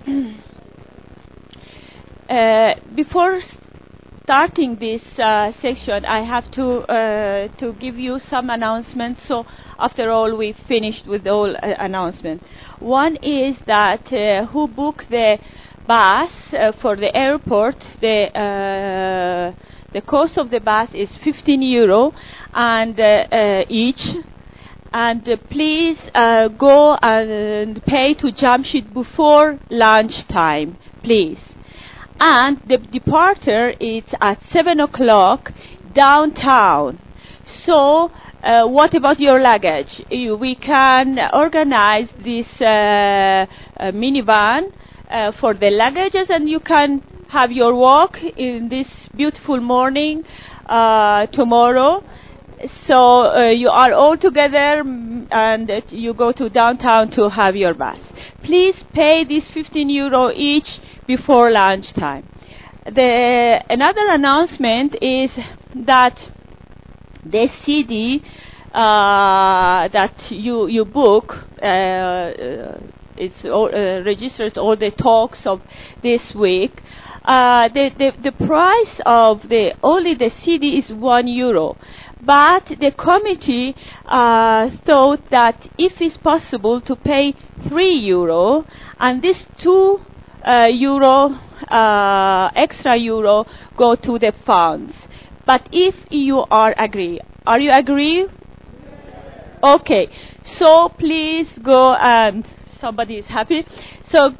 Before starting this section, I have to give you some announcements. So, after all, we finished with all announcements. One is that who booked the bus for the airport, the cost of the bus is €15 and each. And please go and pay to Jamshid before lunchtime, please. And the departure is at 7 o'clock downtown. So, what about your luggage? We can organize this minivan for the luggages, and you can have your walk in this beautiful morning tomorrow. So you are all together and you go to downtown to have your bus. Please pay this €15 each before lunchtime. Another announcement is that the CD that you book, it's registers all the talks of this week. The price of only the CD is €1. But the committee thought that if it's possible to pay €3, and this €2 extra euro go to the funds. But if you are you agree? Okay. So please go and somebody is happy. So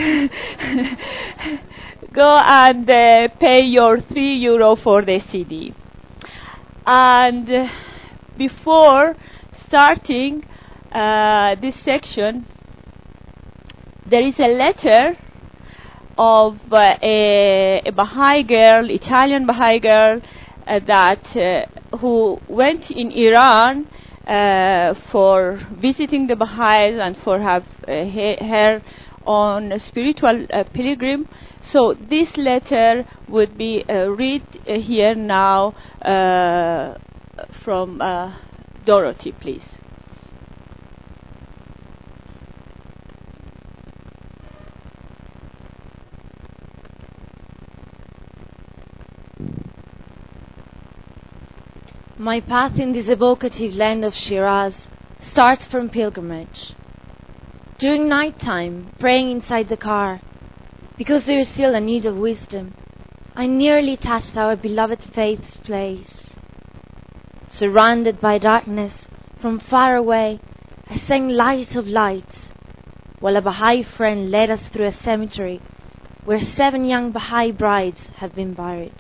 go and pay your €3 for the CD. And before starting this section, there is a letter of a Baha'i girl, Italian Baha'i girl, who went in Iran for visiting the Baha'is and for have her on a spiritual pilgrim. So this letter would be read here now from Dorothy, please. My path in this evocative land of Shiraz starts from pilgrimage. During night time, praying inside the car, because there is still a need of wisdom, I nearly touched our beloved faith's place. Surrounded by darkness, from far away, I sang Light of Lights, while a Baha'i friend led us through a cemetery where 7 young Baha'i brides have been buried.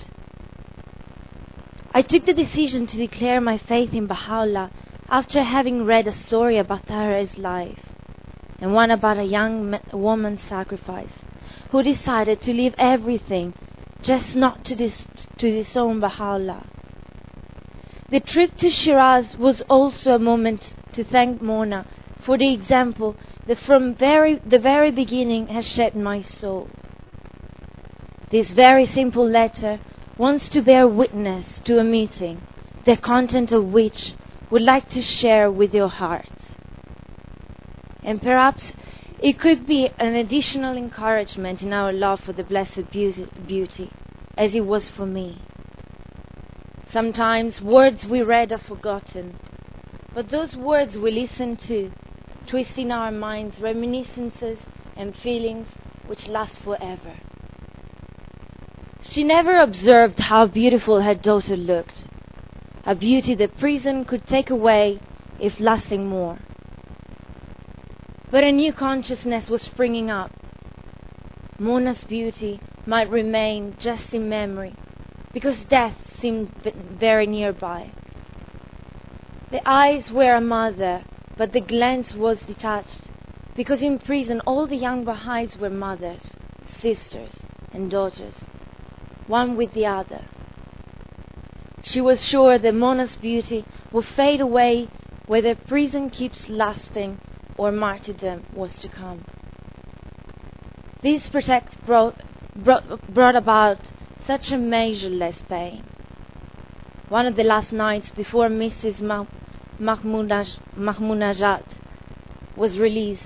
I took the decision to declare my faith in Baha'u'llah after having read a story about Tahir's life, and one about a young woman's sacrifice, who decided to leave everything just not to disown Baha'u'llah. The trip to Shiraz was also a moment to thank Mona for the example that from the very beginning has shaped my soul. This very simple letter wants to bear witness to a meeting, the content of which would like to share with your heart. And perhaps it could be an additional encouragement in our love for the blessed beauty, as it was for me. Sometimes words we read are forgotten, but those words we listen to twist in our minds reminiscences and feelings which last forever. She never observed how beautiful her daughter looked, a beauty that prison could take away if lasting more. But a new consciousness was springing up. Mona's beauty might remain just in memory, because death seemed very nearby. The eyes were a mother, but the glance was detached, because in prison all the young Baha'is were mothers, sisters, and daughters, one with the other. She was sure that Mona's beauty would fade away whether prison keeps lasting or martyrdom was to come. This protect brought about such a measureless pain. One of the last nights before Mrs. Mahmounajat was released,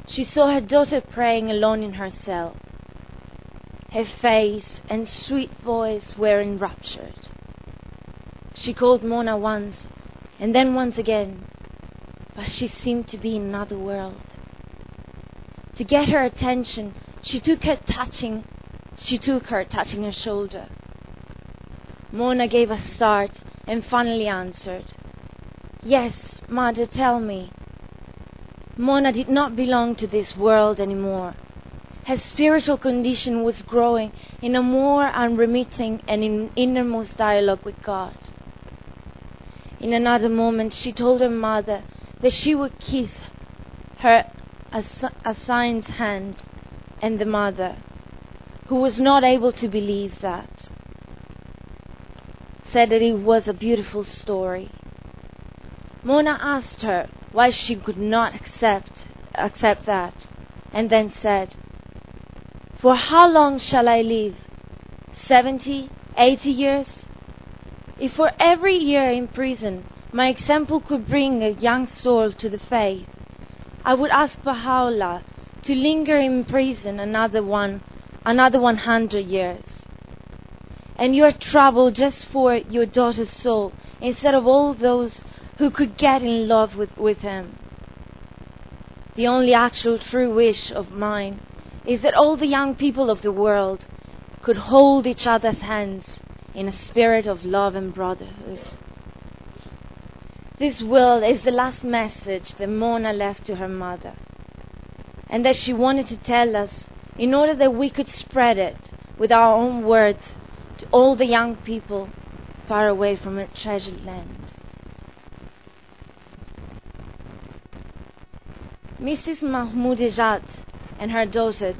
she saw her daughter praying alone in her cell. Her face and sweet voice were enraptured. She called Mona once, and then once again, but she seemed to be in another world. To get her attention, she took her touching her shoulder. Mona gave a start and finally answered, "Yes, Mother, tell me." Mona did not belong to this world anymore. Her spiritual condition was growing in a more unremitting and innermost dialogue with God. In another moment, she told her mother that she would kiss her assigned hand, and the mother, who was not able to believe that, said that it was a beautiful story. Mona asked her why she could not accept that, and then said, "For how long shall I live? 70, 80 years? If for every year in prison my example could bring a young soul to the faith, I would ask Baha'u'llah to linger in prison another 100 years. And you are troubled just for your daughter's soul instead of all those who could get in love with him. The only actual true wish of mine is that all the young people of the world could hold each other's hands in a spirit of love and brotherhood." This will is the last message that Mona left to her mother, and that she wanted to tell us in order that we could spread it with our own words to all the young people far away from her treasured land. Mrs. Mahmoudejad and her daughter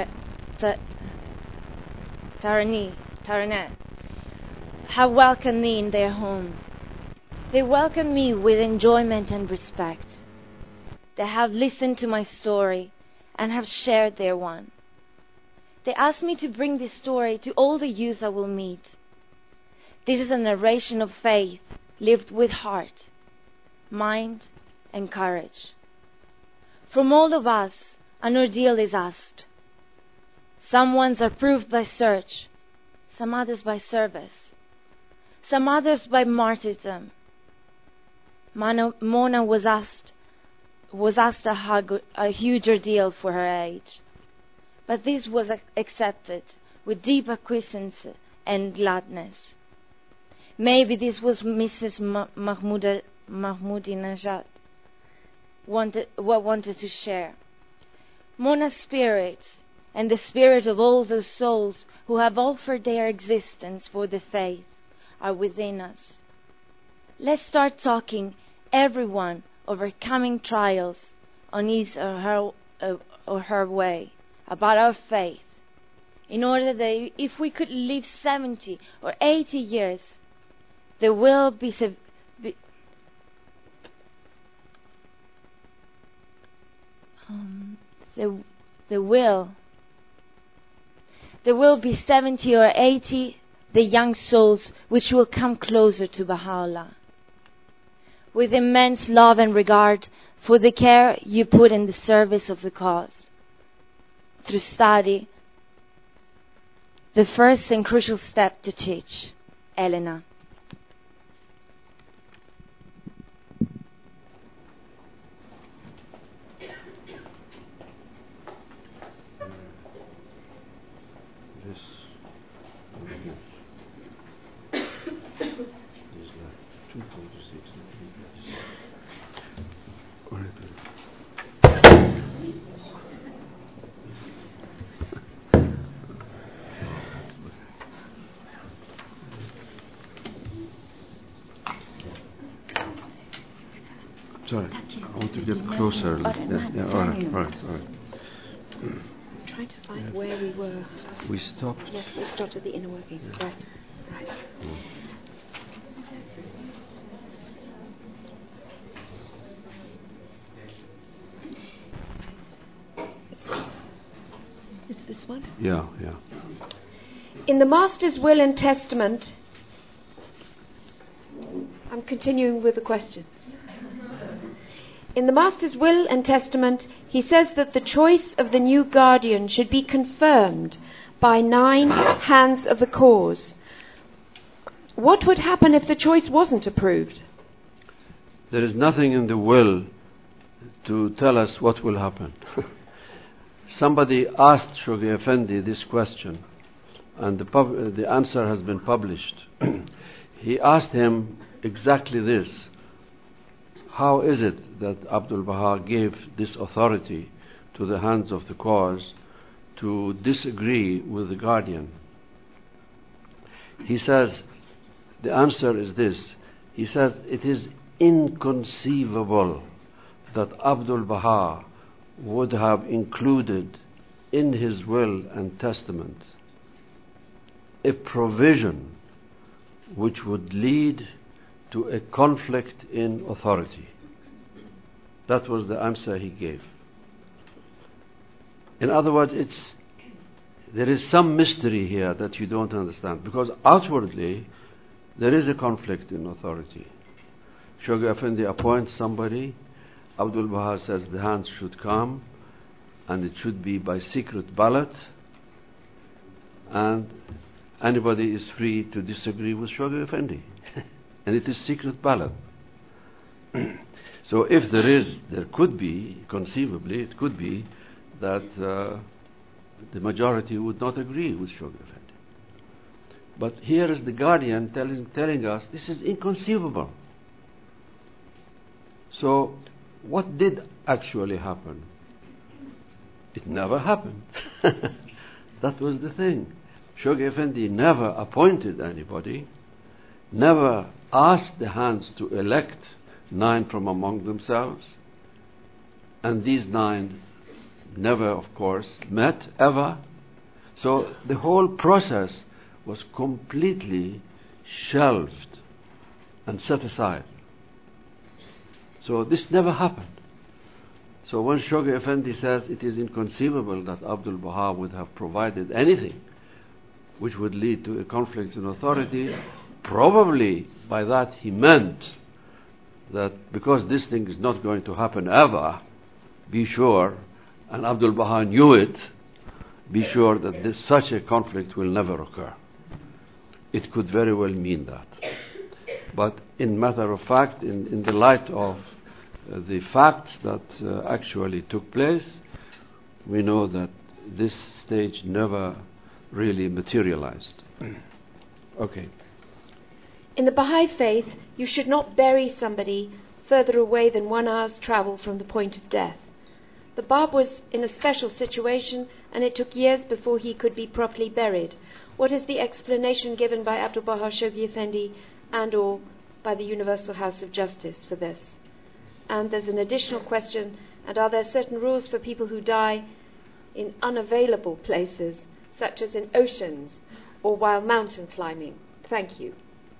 Taranet have welcomed me in their home. They welcomed me with enjoyment and respect. They have listened to my story and have shared their one. They asked me to bring this story to all the youth I will meet. This is a narration of faith lived with heart, mind, and courage. From all of us, an ordeal is asked. Some ones are proved by search, some others by service, some others by martyrdom. Mona was asked a huge ordeal for her age, but this was accepted with deep acquiescence and gladness. Maybe this was Mrs. Mahmoudinejad wanted to share. Mona's spirit and the spirit of all those souls who have offered their existence for the faith are within us. Let's start talking, everyone, overcoming trials on his or her way, about our faith, in order that if we could live 70 or 80 years, there will be there will be 70 or 80 the young souls which will come closer to Baha'u'llah. With immense love and regard for the care you put in the service of the cause. Through study, the first and crucial step to teach. Elena. Sorry, I want to get closer. Yeah, all right. Trying to find where we were. We stopped. Yes, we stopped at the inner workings. Right. It's this one? Yeah. In the Master's will and testament, I'm continuing with the question. In the Master's will and testament, he says that the choice of the new guardian should be confirmed by 9 hands of the cause. What would happen if the choice wasn't approved? There is nothing in the will to tell us what will happen. Somebody asked Shoghi Effendi this question, and the answer has been published. He asked him exactly this: how is it that Abdul Baha gave this authority to the hands of the cause to disagree with the guardian? He says, the answer is this. He says, it is inconceivable that Abdul Baha would have included in his will and testament a provision which would lead to a conflict in authority. That was the answer he gave. In other words, there is some mystery here that you don't understand, because outwardly there is a conflict in authority. Shoghi Effendi appoints somebody. Abdul Baha says the hands should come, and it should be by secret ballot, and anybody is free to disagree with Shoghi Effendi. And it is secret ballot. So if there could be, conceivably, it could be that the majority would not agree with Shoghi Effendi. But here is the guardian telling us this is inconceivable. So what did actually happen? It never happened. That was the thing. Shoghi Effendi never appointed anybody, never asked the hands to elect 9 from among themselves, and these 9 never, of course, met ever. So the whole process was completely shelved and set aside. So this never happened. So when Shoghi Effendi says it is inconceivable that Abdul Baha would have provided anything which would lead to a conflict in authority, probably by that he meant that because this thing is not going to happen ever, be sure, and Abdul Baha knew it, be sure that such a conflict will never occur. It could very well mean that. But in matter of fact, in the light of the facts that actually took place, we know that this stage never really materialized. Okay. In the Baha'i faith, you should not bury somebody further away than 1 hour's travel from the point of death. The Bab was in a special situation, and it took years before he could be properly buried. What is the explanation given by Abdul Baha Shoghi Effendi and or by the Universal House of Justice for this? And there's an additional question, and are there certain rules for people who die in unavailable places, such as in oceans or while mountain climbing? Thank you.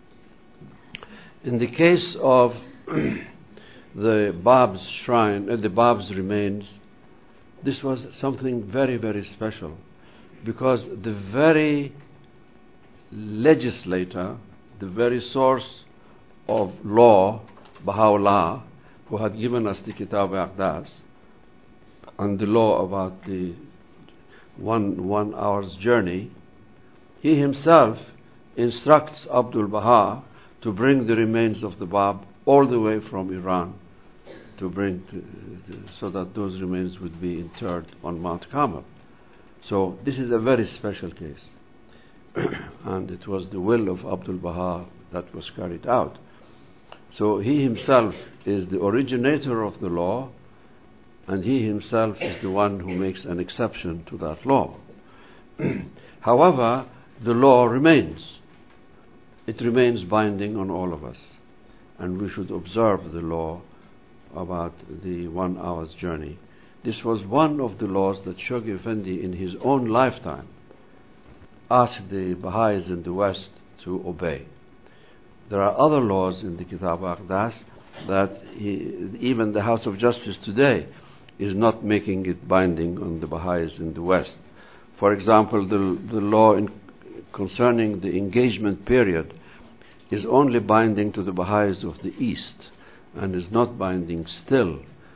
In the case of the Bab's shrine, the Bab's remains, this was something very, very special, because the very legislator, the very source of law, Baha'u'llah, who had given us the Kitab Aqdas and the law about the one hour's journey, he himself instructs Abdul Baha to bring the remains of the Bab all the way from Iran to bring so that those remains would be interred on Mount Carmel. So this is a very special case. And it was the will of Abdul Baha that was carried out. So he himself is the originator of the law, and he himself is the one who makes an exception to that law. However, the law remains. It remains binding on all of us, and we should observe the law about the 1 hour's journey. This was one of the laws that Shoghi Effendi in his own lifetime asked the Baha'is in the West to obey. There are other laws in the Kitab Aqdas that even the House of Justice today is not making it binding on the Baha'is in the West. For example, the law concerning the engagement period is only binding to the Baha'is of the East and is not binding still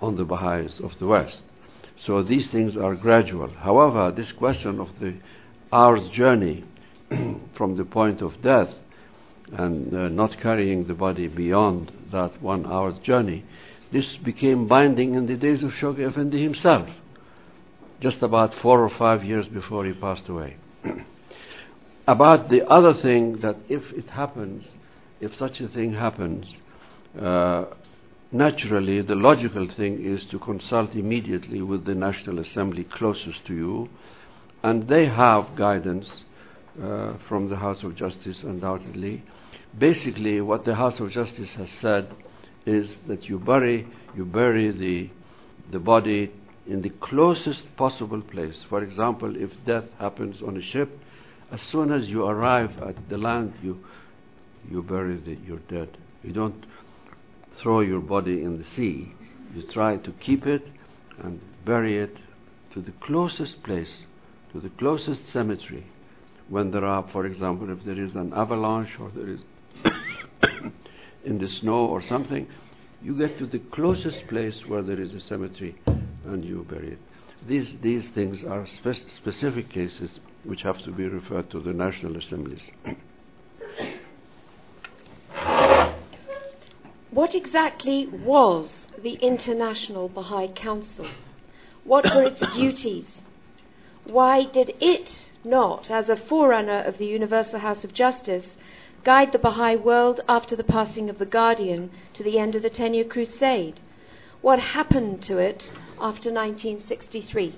on the Baha'is of the West. So these things are gradual. However, this question of the hour's journey from the point of death and not carrying the body beyond that 1 hour's journey, this became binding in the days of Shoghi Effendi himself, just about 4 or 5 years before he passed away. About the other thing, that if it happens, if such a thing happens, naturally the logical thing is to consult immediately with the National Assembly closest to you, and they have guidance from the House of Justice, undoubtedly. Basically, what the House of Justice has said is that you bury the body in the closest possible place. For example, if death happens on a ship, as soon as you arrive at the land, you bury your dead. You don't throw your body in the sea. You try to keep it and bury it to the closest place, to the closest cemetery. When there are, for example, if there is an avalanche or there is in the snow or something, you get to the closest place where there is a cemetery and you bury it. These things are specific cases which have to be referred to the National Assemblies. What exactly was the International Baha'i Council? What were its duties? Why did it not, as a forerunner of the Universal House of Justice, guide the Baha'i world after the passing of the Guardian to the end of the 10-year crusade? What happened to it after 1963?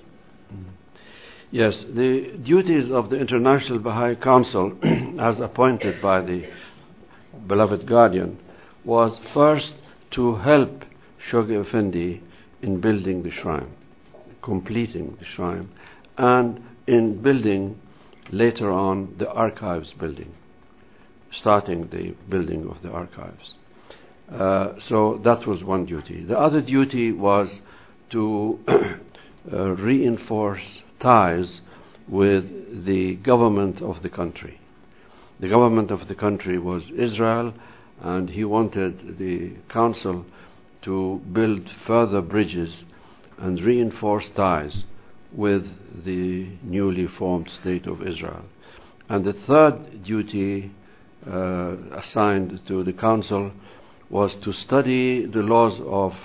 Yes, the duties of the International Baha'i Council, as appointed by the beloved Guardian, was first to help Shoghi Effendi in building the shrine, completing the shrine, and in building later on the archives building, starting the building of the archives. So that was one duty. The other duty was to reinforce ties with the government of the country. The government of the country was Israel, and he wanted the council to build further bridges and reinforce ties with the newly formed state of Israel. And the third duty assigned to the council was to study the laws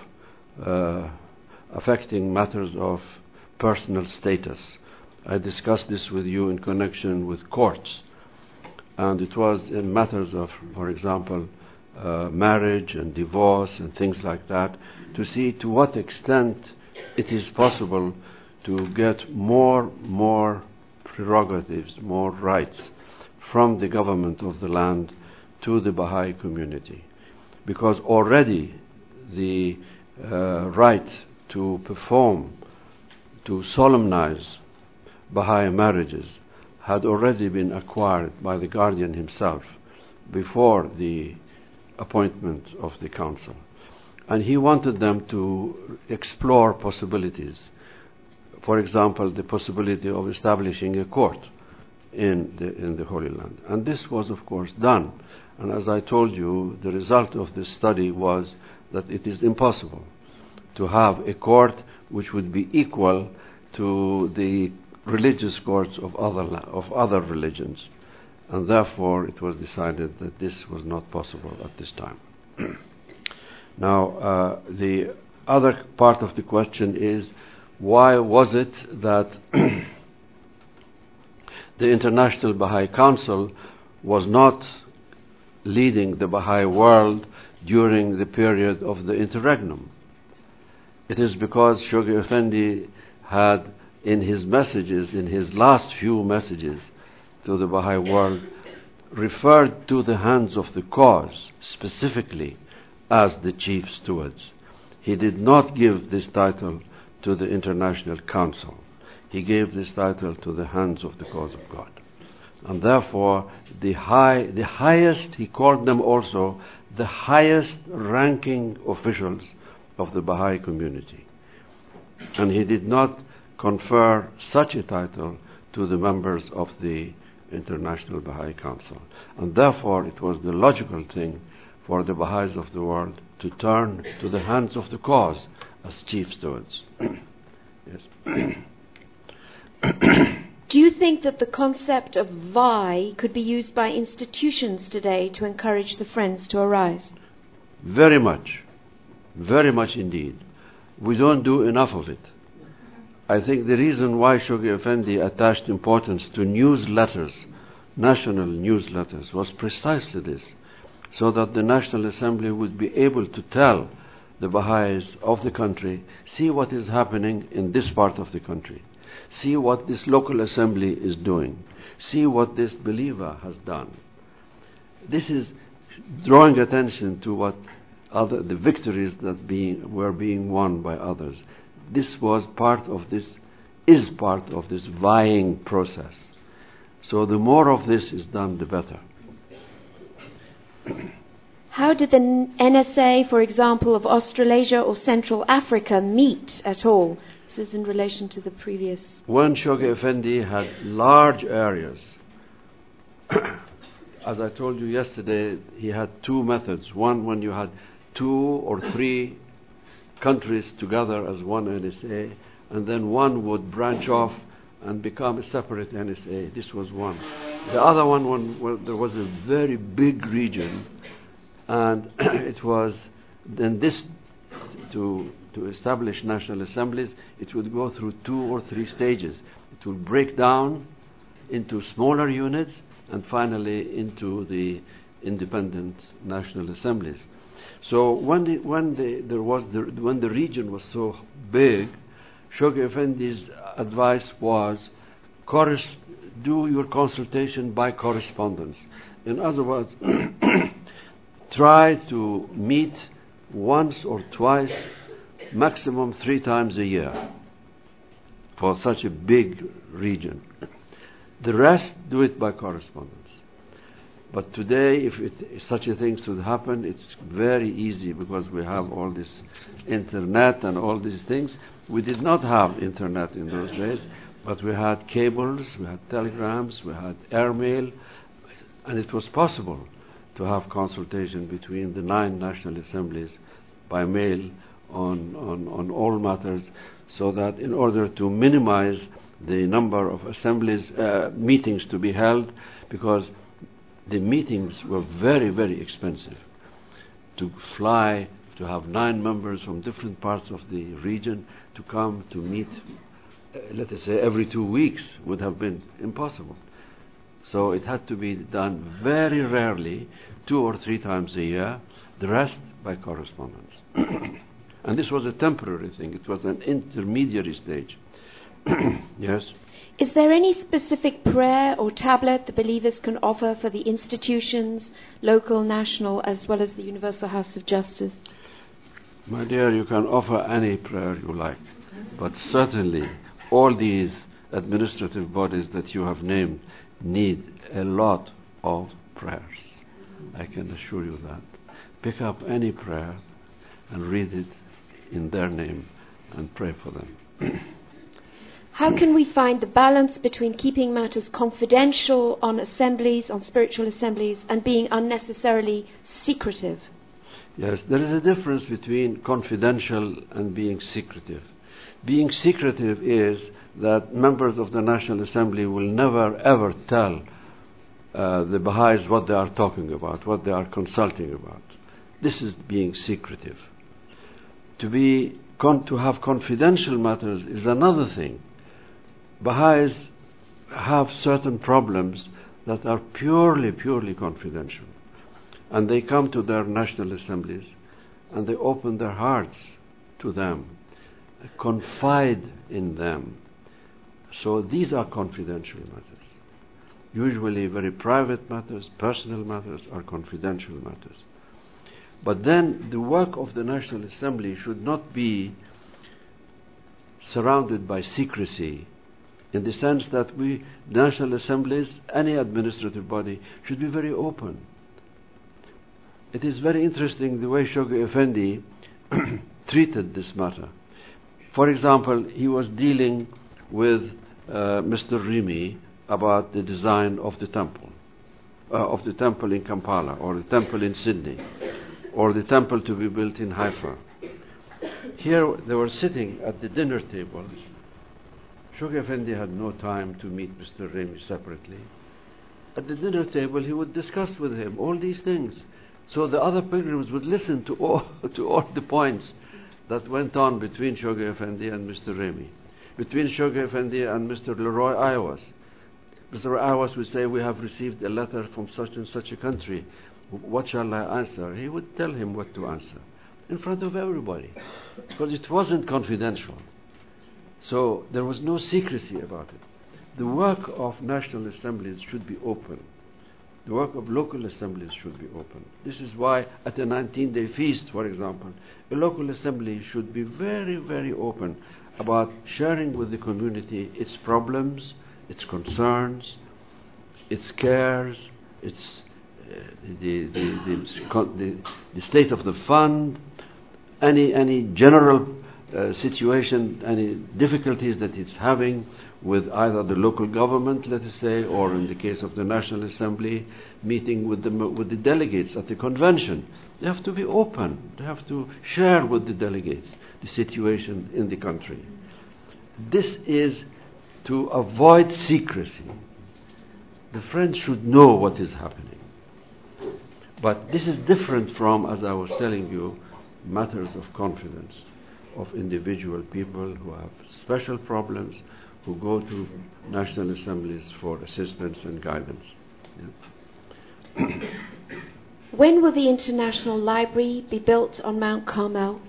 of affecting matters of personal status. I discussed this with you in connection with courts, and it was in matters of, for example, marriage and divorce and things like that, to see to what extent it is possible to get more prerogatives, more rights from the government of the land to the Baha'i community. Because already the right to perform, to solemnize Baha'i marriages had already been acquired by the Guardian himself before the appointment of the council. And he wanted them to explore possibilities. For example, the possibility of establishing a court in the Holy Land. And this was, of course, done. And as I told you, the result of this study was that it is impossible to have a court which would be equal to the religious courts of other religions. And therefore it was decided that this was not possible at this time. Now, the other part of the question is, why was it that the International Baha'i Council was not leading the Baha'i world during the period of the interregnum? It is because Shoghi Effendi had, in his messages, in his last few messages to the Baha'i world, referred to the hands of the cause specifically as the chief stewards. He did not give this title to the International Council. He gave this title to the hands of the cause of God. And therefore, the highest, he called them also the highest ranking officials of the Baha'i community. And he did not confer such a title to the members of the International Baha'i Council. And therefore, it was the logical thing for the Baha'is of the world to turn to the hands of the cause as chief stewards. Yes. Do you think that the concept of VI could be used by institutions today to encourage the Friends to arise? Very much indeed. We don't do enough of it. I think the reason why Shoghi Effendi attached importance to newsletters, national newsletters, was precisely this, so that the National Assembly would be able to tell the Baha'is of the country, see what is happening in this part of the country, see what this local assembly is doing, see what this believer has done. This is drawing attention to what the victories that were being won by others. This was part of this, is part of this vying process. So the more of this is done, the better. How did the NSA, for example, of Australasia or Central Africa meet at all? This is in relation to the previous. When Shoghi Effendi had large areas, as I told you yesterday, he had two methods. One, when you had 2 or 3 countries together as one NSA, and then one would branch off and become a separate NSA. This was one. The other one, when there was a very big region, and it was then this to establish national assemblies, it would go through 2 or 3 stages. It would break down into smaller units and finally into the independent national assemblies. So when the region was so big, Shoghi Effendi's advice was do your consultation by correspondence. In other words, try to meet once or twice, maximum 3 times a year for such a big region. The rest, do it by correspondence. But today, if such a thing should happen, it's very easy because we have all this internet and all these things. We did not have internet in those days, but we had cables, we had telegrams, we had airmail, and it was possible to have consultation between the 9 national assemblies by mail on all matters, so that in order to minimize the number of assemblies, meetings to be held, because the meetings were very, very expensive. To fly, to have 9 members from different parts of the region to come to meet, let us say, every 2 weeks would have been impossible. So it had to be done very rarely, 2 or 3 times a year, the rest by correspondence. And this was a temporary thing. It was an intermediary stage. Yes? Is there any specific prayer or tablet the believers can offer for the institutions, local, national, as well as the Universal House of Justice? My dear, you can offer any prayer you like, but certainly all these administrative bodies that you have named need a lot of prayers. I can assure you that. Pick up any prayer and read it in their name and pray for them. How can we find the balance between keeping matters confidential on assemblies, on spiritual assemblies, and being unnecessarily secretive? Yes, there is a difference between confidential and being secretive. Being secretive is that members of the National Assembly will never ever tell the Baha'is what they are talking about, what they are consulting about. This is being secretive. To have confidential matters is another thing. Baha'is have certain problems that are purely confidential. And they come to their national assemblies and they open their hearts to them, confide in them. So these are confidential matters. Usually very private matters, personal matters are confidential matters. But then the work of the National Assembly should not be surrounded by secrecy, in the sense that national assemblies, any administrative body, should be very open. It is very interesting the way Shoghi Effendi treated this matter. For example, he was dealing with Mr. Rimi about the design of the temple in Kampala, or the temple in Sydney, or the temple to be built in Haifa. Here they were sitting at the dinner table. Shoghi Effendi had no time to meet Mr. Remy separately. At the dinner table, he would discuss with him all these things. So the other pilgrims would listen to all the points that went on between Shoghi Effendi and Mr. Remy, between Shoghi Effendi and Mr. Leroy Ayawas. Mr. Ayawas would say, we have received a letter from such and such a country. What shall I answer? He would tell him what to answer in front of everybody, because it wasn't confidential. So there was no secrecy about it. The work of national assemblies should be open. The work of local assemblies should be open. This is why at a 19-day feast, for example, a local assembly should be very, very open about sharing with the community its problems, its concerns, its cares, its the state of the fund, any general situation, any difficulties that it's having with either the local government, let us say, or in the case of the National Assembly, meeting with the delegates at the convention. They have to be open. They have to share with the delegates the situation in the country. This is to avoid secrecy. The friends should know what is happening. But this is different from, as I was telling you, matters of confidence of individual people who have special problems, who go to national assemblies for assistance and guidance. Yeah. When will the International Library be built on Mount Carmel?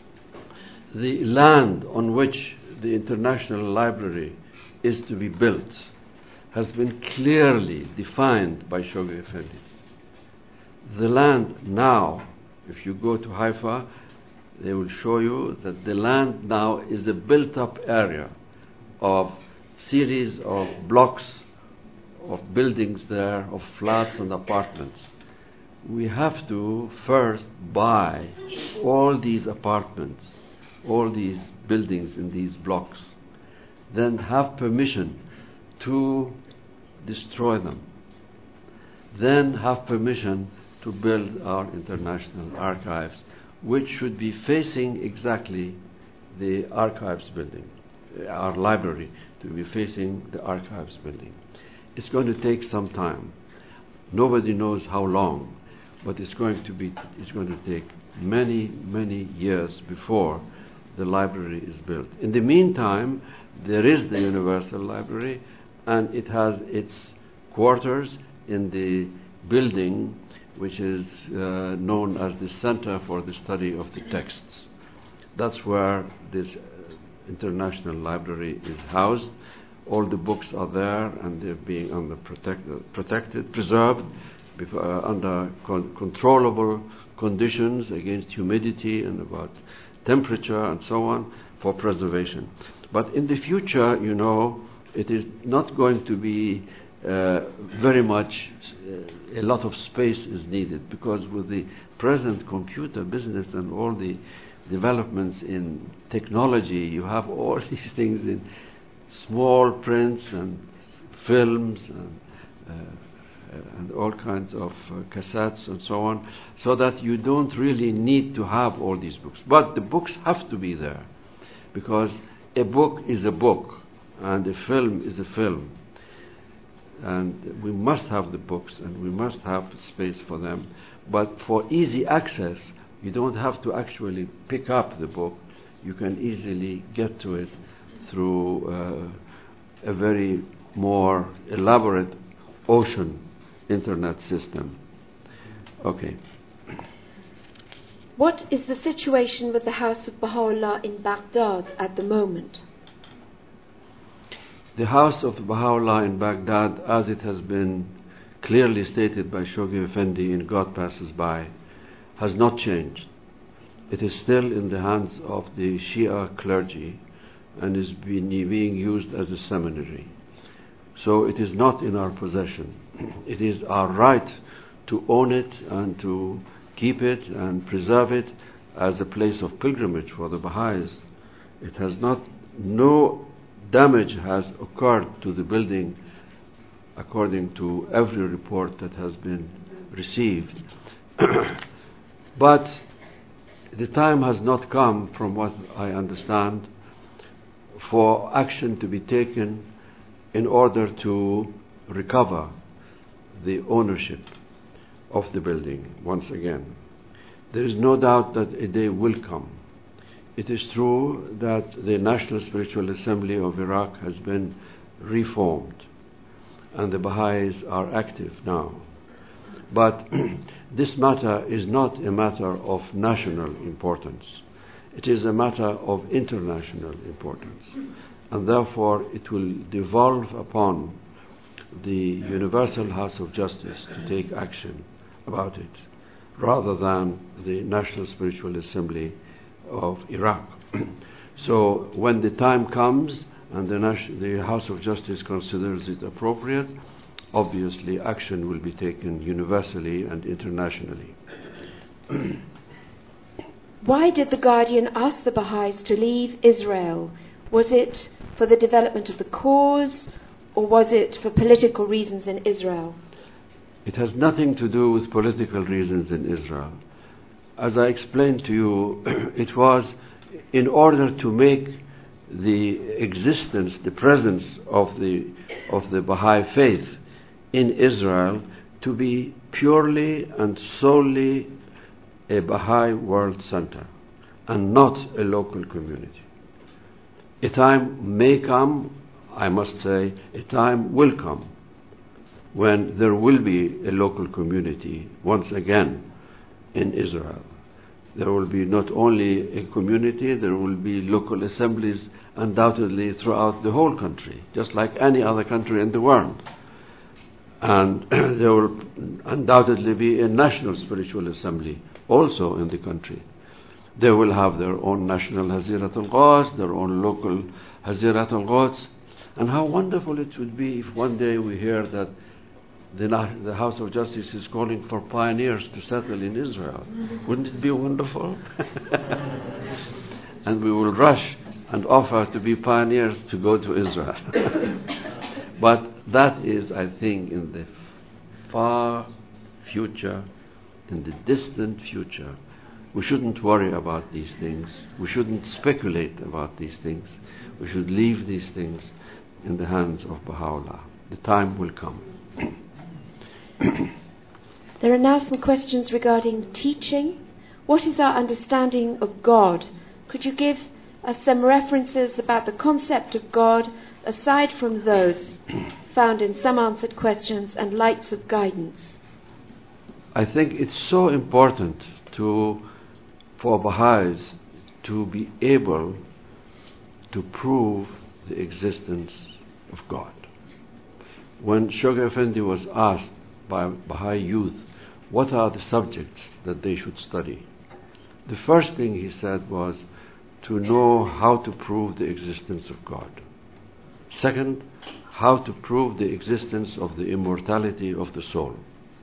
The land on which the International Library is to be built has been clearly defined by Shoghi Effendi. The land now, if you go to Haifa, they will show you that the land now is a built-up area of series of blocks of buildings there, of flats and apartments. We have to first buy all these apartments, all these buildings in these blocks, then have permission to destroy them, then have permission to build our international archives, which should be facing exactly the archives building, our library to be facing the archives building. It's going to take some time. Nobody knows how long, but it's going to take many, many years before the library is built. In the meantime, there is the Universal Library, and it has its quarters in the building which is known as the Center for the Study of the Texts. That's where this International Library is housed. All the books are there, and they're being protected, preserved, under controllable conditions against humidity and about temperature and so on for preservation. But in the future, it is not going to be very much, a lot of space is needed, because with the present computer business and all the developments in technology, you have all these things in small prints and films and all kinds of cassettes and so on, so that you don't really need to have all these books. But the books have to be there, because a book is a book and a film is a film. And we must have the books, and we must have space for them. But for easy access, you don't have to actually pick up the book. You can easily get to it through a very more elaborate ocean internet system. Okay. What is the situation with the House of Baha'u'llah in Baghdad at the moment? The House of Baha'u'llah in Baghdad, as it has been clearly stated by Shoghi Effendi in God Passes By, has not changed. It is still in the hands of the Shia clergy and is being used as a seminary. So it is not in our possession. It is our right to own it and to keep it and preserve it as a place of pilgrimage for the Baha'is. It has no damage has occurred to the building according to every report that has been received. But the time has not come, from what I understand, for action to be taken in order to recover the ownership of the building once again. There is no doubt that a day will come. It is true that the National Spiritual Assembly of Iraq has been reformed and the Baha'is are active now. But this matter is not a matter of national importance. It is a matter of international importance. And therefore it will devolve upon the Universal House of Justice to take action about it, rather than the National Spiritual Assembly of Iraq. So when the time comes and the House of Justice considers it appropriate, obviously action will be taken universally and internationally. Why did the Guardian ask the Baha'is to leave Israel? Was it for the development of the cause, or was it for political reasons in Israel? It has nothing to do with political reasons in Israel. As I explained to you, it was in order to make the existence, the presence of the Baha'i faith in Israel to be purely and solely a Baha'i world center and not a local community. A time may come, I must say, a time will come when there will be a local community once again in Israel. There will be not only a community, there will be local assemblies undoubtedly throughout the whole country, just like any other country in the world. And there will undoubtedly be a national spiritual assembly also in the country. They will have their own national Hazirat al-Quds, their own local Hazirat al-Quds. And how wonderful it would be if one day we hear that the House of Justice is calling for pioneers to settle in Israel. Wouldn't it be wonderful? And we will rush and offer to be pioneers to go to Israel. But that is, I think, in the far future, in the distant future. We shouldn't worry about these things. We shouldn't speculate about these things. We should leave these things in the hands of Baha'u'llah. The time will come. There are now some questions regarding teaching. What is our understanding of God? Could you give us some references about the concept of God aside from those found in some answered questions and lights of guidance? I think it's so important for Baha'is to be able to prove the existence of God. When Shoghi Effendi was asked by Baha'i youth what are the subjects that they should study, the first thing he said was to know how to prove the existence of God. Second, how to prove the existence of the immortality of the soul.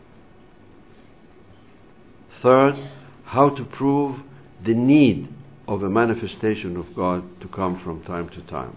Third, how to prove the need of a manifestation of God to come from time to time.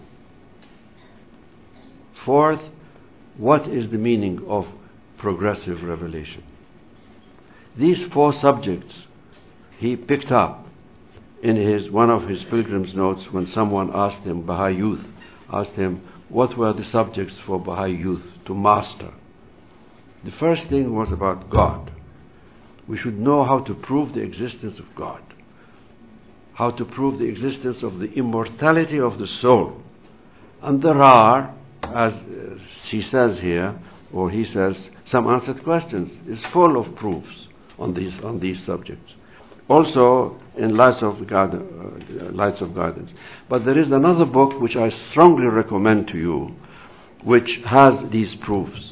Fourth, what is the meaning of progressive revelation? These four subjects he picked up in one of his pilgrim's notes when someone asked him, Baha'i youth, asked him, what were the subjects for Baha'i youth to master? The first thing was about God. We should know how to prove the existence of God, how to prove the existence of the immortality of the soul. And there are, as she says here, or he says, some answered questions. It's full of proofs on these subjects. Also in Lights of Guidance. But there is another book which I strongly recommend to you, which has these proofs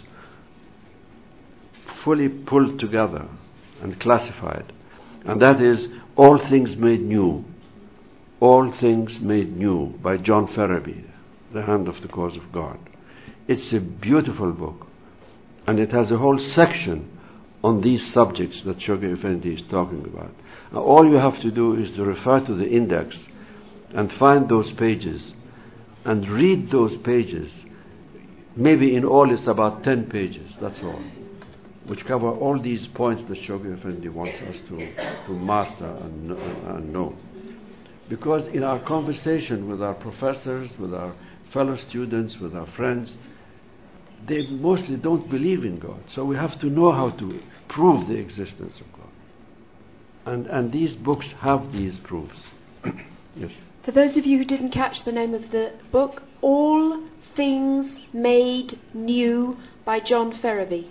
fully pulled together and classified. And that is All Things Made New. All Things Made New by John Ferraby, The Hand of the Cause of God. It's a beautiful book. And it has a whole section on these subjects that Shoghi Effendi is talking about. Now, all you have to do is to refer to the index and find those pages and read those pages. Maybe in all it's about 10 pages, that's all. which cover all these points that Shoghi Effendi wants us to master and know. Because in our conversation with our professors, with our fellow students, with our friends, they mostly don't believe in God. So we have to know how to prove the existence of God. And these books have these proofs. Yes. For those of you who didn't catch the name of the book, All Things Made New by John Ferraby.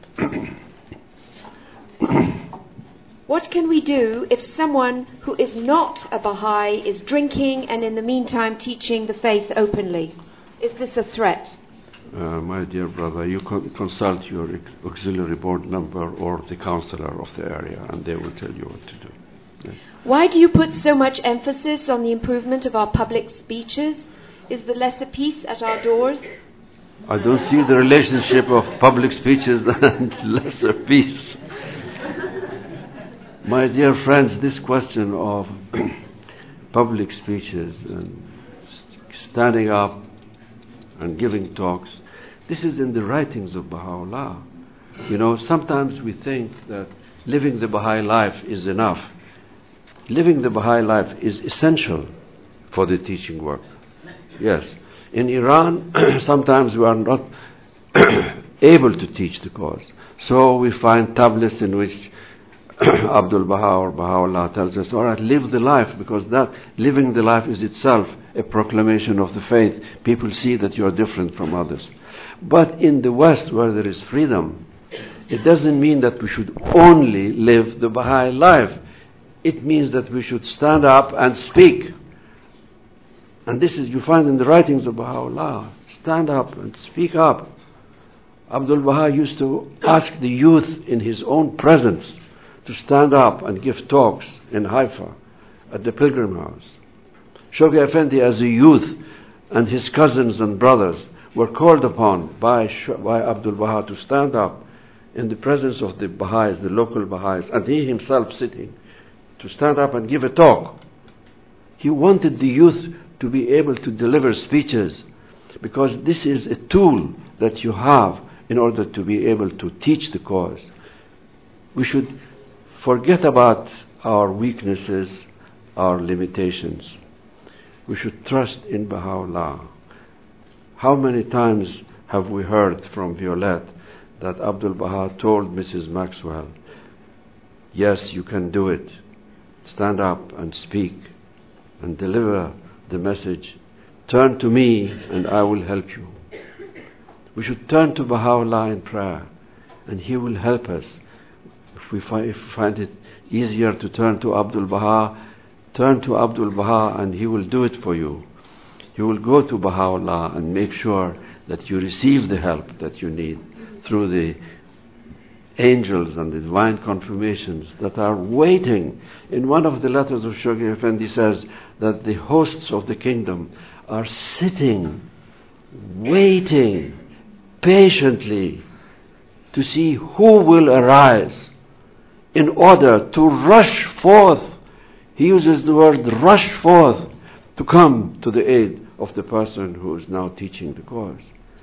What can we do if someone who is not a Baha'i is drinking and in the meantime teaching the faith openly? Is this a threat? My dear brother, you consult your auxiliary board member or the counselor of the area, and they will tell you what to do. Yes. Why do you put so much emphasis on the improvement of our public speeches? Is there lesser peace at our doors? I don't see the relationship of public speeches and lesser peace. My dear friends, this question of public speeches and standing up and giving talks, this is in the writings of Baha'u'llah. You know, sometimes we think that living the Baha'i life is enough. Living the Baha'i life is essential for the teaching work. Yes. In Iran, sometimes we are not able to teach the cause. So we find tablets in which Abdul Baha or Baha'u'llah tells us, all right, live the life, because that living the life is itself a proclamation of the faith. People see that you are different from others. But in the West, where there is freedom, it doesn't mean that we should only live the Baha'i life. It means that we should stand up and speak. And this is, you find in the writings of Baha'u'llah, stand up and speak up. Abdul Baha used to ask the youth in his own presence to stand up and give talks in Haifa at the Pilgrim House. Shoghi Effendi as a youth and his cousins and brothers were called upon by Abdul Baha to stand up in the presence of the Baha'is, the local Baha'is, and he himself sitting, to stand up and give a talk. He wanted the youth to be able to deliver speeches, because this is a tool that you have in order to be able to teach the cause. We should forget about our weaknesses, our limitations. We should trust in Baha'u'llah. How many times have we heard from Violette that Abdul Baha told Mrs. Maxwell, yes, you can do it. Stand up and speak and deliver the message. Turn to me and I will help you. We should turn to Baha'u'llah in prayer, and he will help us. If we find it easier to turn to Abdul Baha, turn to Abdul Baha and he will do it for you. He will go to Baha'u'llah and make sure that you receive the help that you need through the angels and the divine confirmations that are waiting. In one of the letters of Shoghi Effendi says that the hosts of the kingdom are sitting, waiting patiently to see who will arise in order to rush forth. He uses the word rush forth to come to the aid of the person who is now teaching the cause.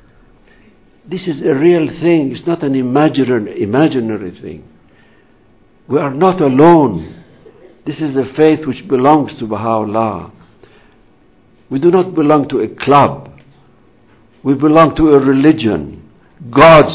This is a real thing. It's not an imaginary thing. We are not alone. This is a faith which belongs to Baha'u'llah. We do not belong to a club. We belong to a religion, God's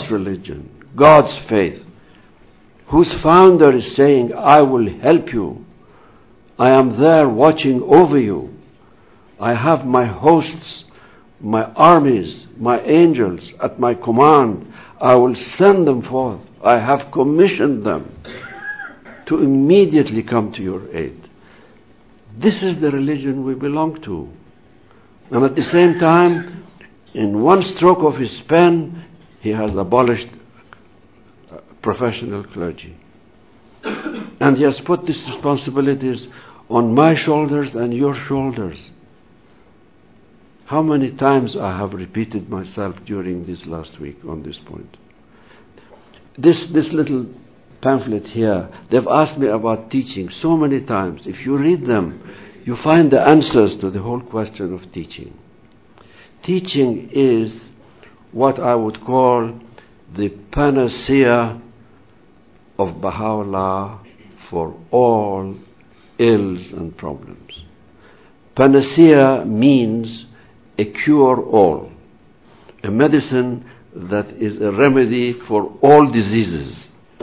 faith, whose founder is saying, I will help you. I am there watching over you. I have my hosts, my armies, my angels at my command. I will send them forth. I have commissioned them to immediately come to your aid. This is the religion we belong to. And at the same time, in one stroke of his pen, he has abolished professional clergy. And he has put these responsibilities on my shoulders and your shoulders. How many times I have repeated myself during this last week on this point. This little pamphlet here, they've asked me about teaching so many times. If you read them, you find the answers to the whole question of teaching. Teaching is what I would call the panacea of Baha'u'llah for all ills and problems. Panacea means a cure-all, a medicine that is a remedy for all diseases.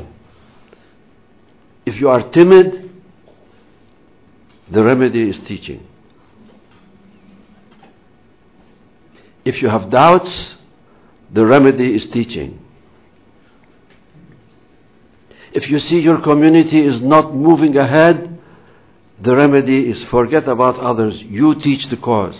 If you are timid, the remedy is teaching. If you have doubts, the remedy is teaching. If you see your community is not moving ahead, the remedy is forget about others. You teach the cause.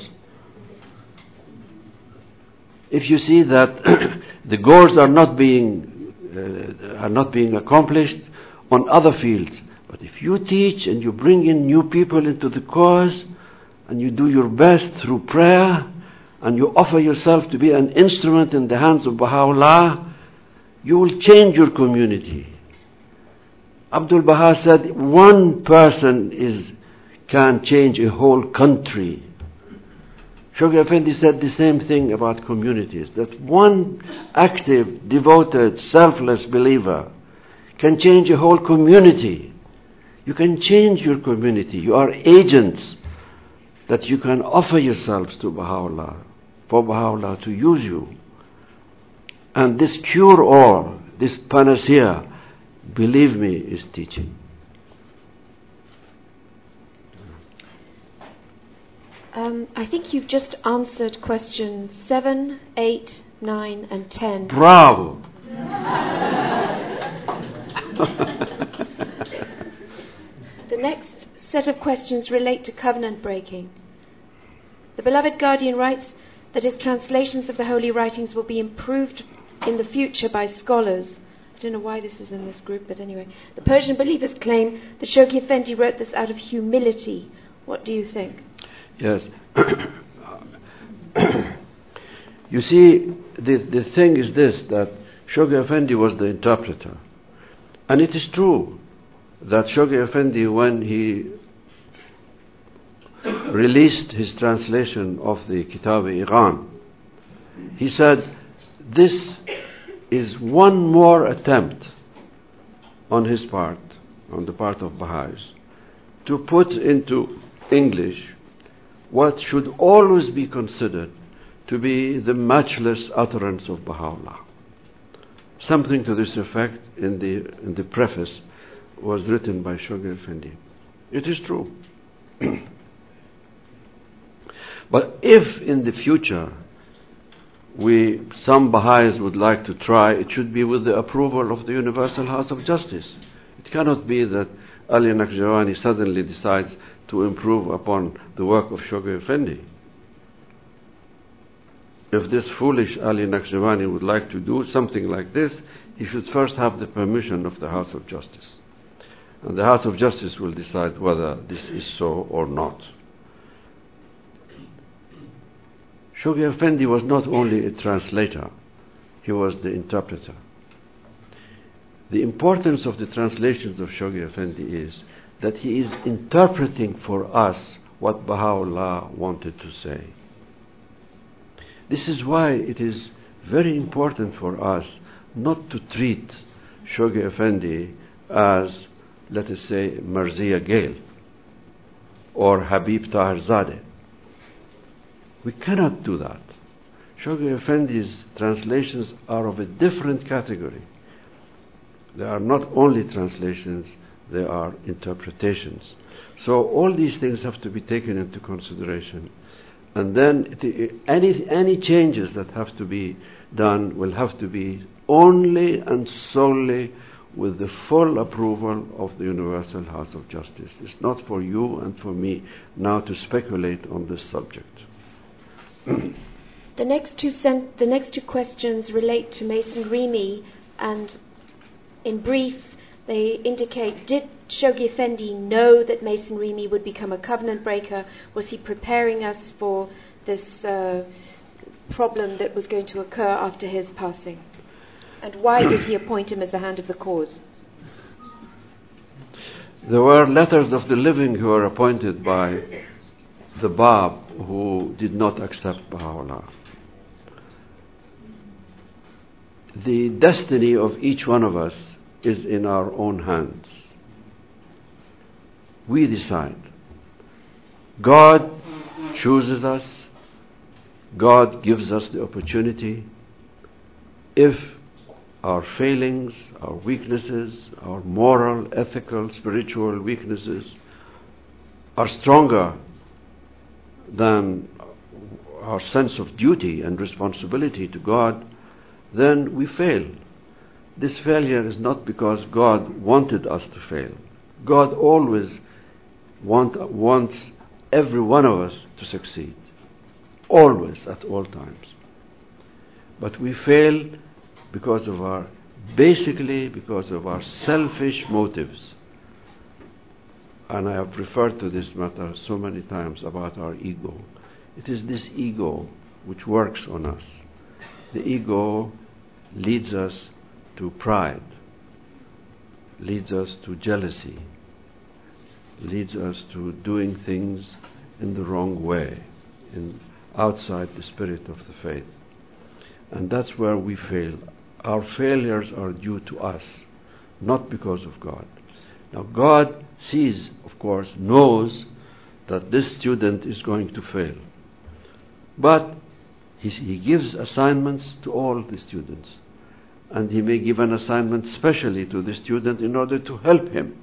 If you see that the goals are not being accomplished on other fields, but if you teach and you bring in new people into the cause, and you do your best through prayer, and you offer yourself to be an instrument in the hands of Baha'u'llah, you will change your community. Abdul Baha said, one person can change a whole country. Shoghi Effendi said the same thing about communities, that one active, devoted, selfless believer can change a whole community. You can change your community. You are agents that you can offer yourselves to Baha'u'llah, for Baha'u'llah to use you. And this cure-all, this panacea, believe me, is teaching. I think you've just answered questions 7, 8, 9, and 10. Bravo! The next set of questions relate to covenant breaking. The beloved guardian writes that his translations of the holy writings will be improved in the future by scholars. I don't know why this is in this group, but anyway. The Persian believers claim that Shoghi Effendi wrote this out of humility. What do you think? Yes. You see, the thing is this, that Shoghi Effendi was the interpreter. And it is true that Shoghi Effendi, when he released his translation of the Kitab-i-Iran, he said, this is one more attempt on his part, on the part of Baha'is, to put into English what should always be considered to be the matchless utterance of Baha'u'llah. Something to this effect in the preface was written by Shoghi Effendi. It is true. But if in the future some Baha'is would like to try, it should be with the approval of the Universal House of Justice. It cannot be that Ali Naqshbandi suddenly decides to improve upon the work of Shoghi Effendi. If this foolish Ali Naqshbandi would like to do something like this, he should first have the permission of the House of Justice. And the House of Justice will decide whether this is so or not. Shoghi Effendi was not only a translator, he was the interpreter. The importance of the translations of Shoghi Effendi is that he is interpreting for us what Baha'u'llah wanted to say. This is why it is very important for us not to treat Shoghi Effendi as, let us say, Marziya Gale or Habib Taherzadeh. We cannot do that. Shoghi Effendi's translations are of a different category. They are not only translations, they are interpretations. So all these things have to be taken into consideration. And then any changes that have to be done will have to be only and solely with the full approval of the Universal House of Justice. It's not for you and for me now to speculate on this subject. The next two questions relate to Mason Remy, and in brief, they indicate: did Shoghi Effendi know that Mason Remy would become a covenant breaker? Was he preparing us for this problem that was going to occur after his passing? And why did he appoint him as the hand of the cause? There were letters of the living who were appointed by the Bab who did not accept Baha'u'llah. The destiny of each one of us is in our own hands. We decide. God chooses us. God gives us the opportunity. If our failings, our weaknesses, our moral, ethical, spiritual weaknesses are stronger than our sense of duty and responsibility to God, then we fail. This failure is not because God wanted us to fail. God always wants every one of us to succeed. Always, at all times. But we fail because of our selfish motives. And I have referred to this matter so many times about our ego. It is this ego which works on us. The ego leads us to pride, leads us to jealousy, leads us to doing things in the wrong way, outside the spirit of the faith. And that's where we fail. Our failures are due to us, not because of God. Now God sees, of course, knows that this student is going to fail. But he gives assignments to all the students. And he may give an assignment specially to the student in order to help him.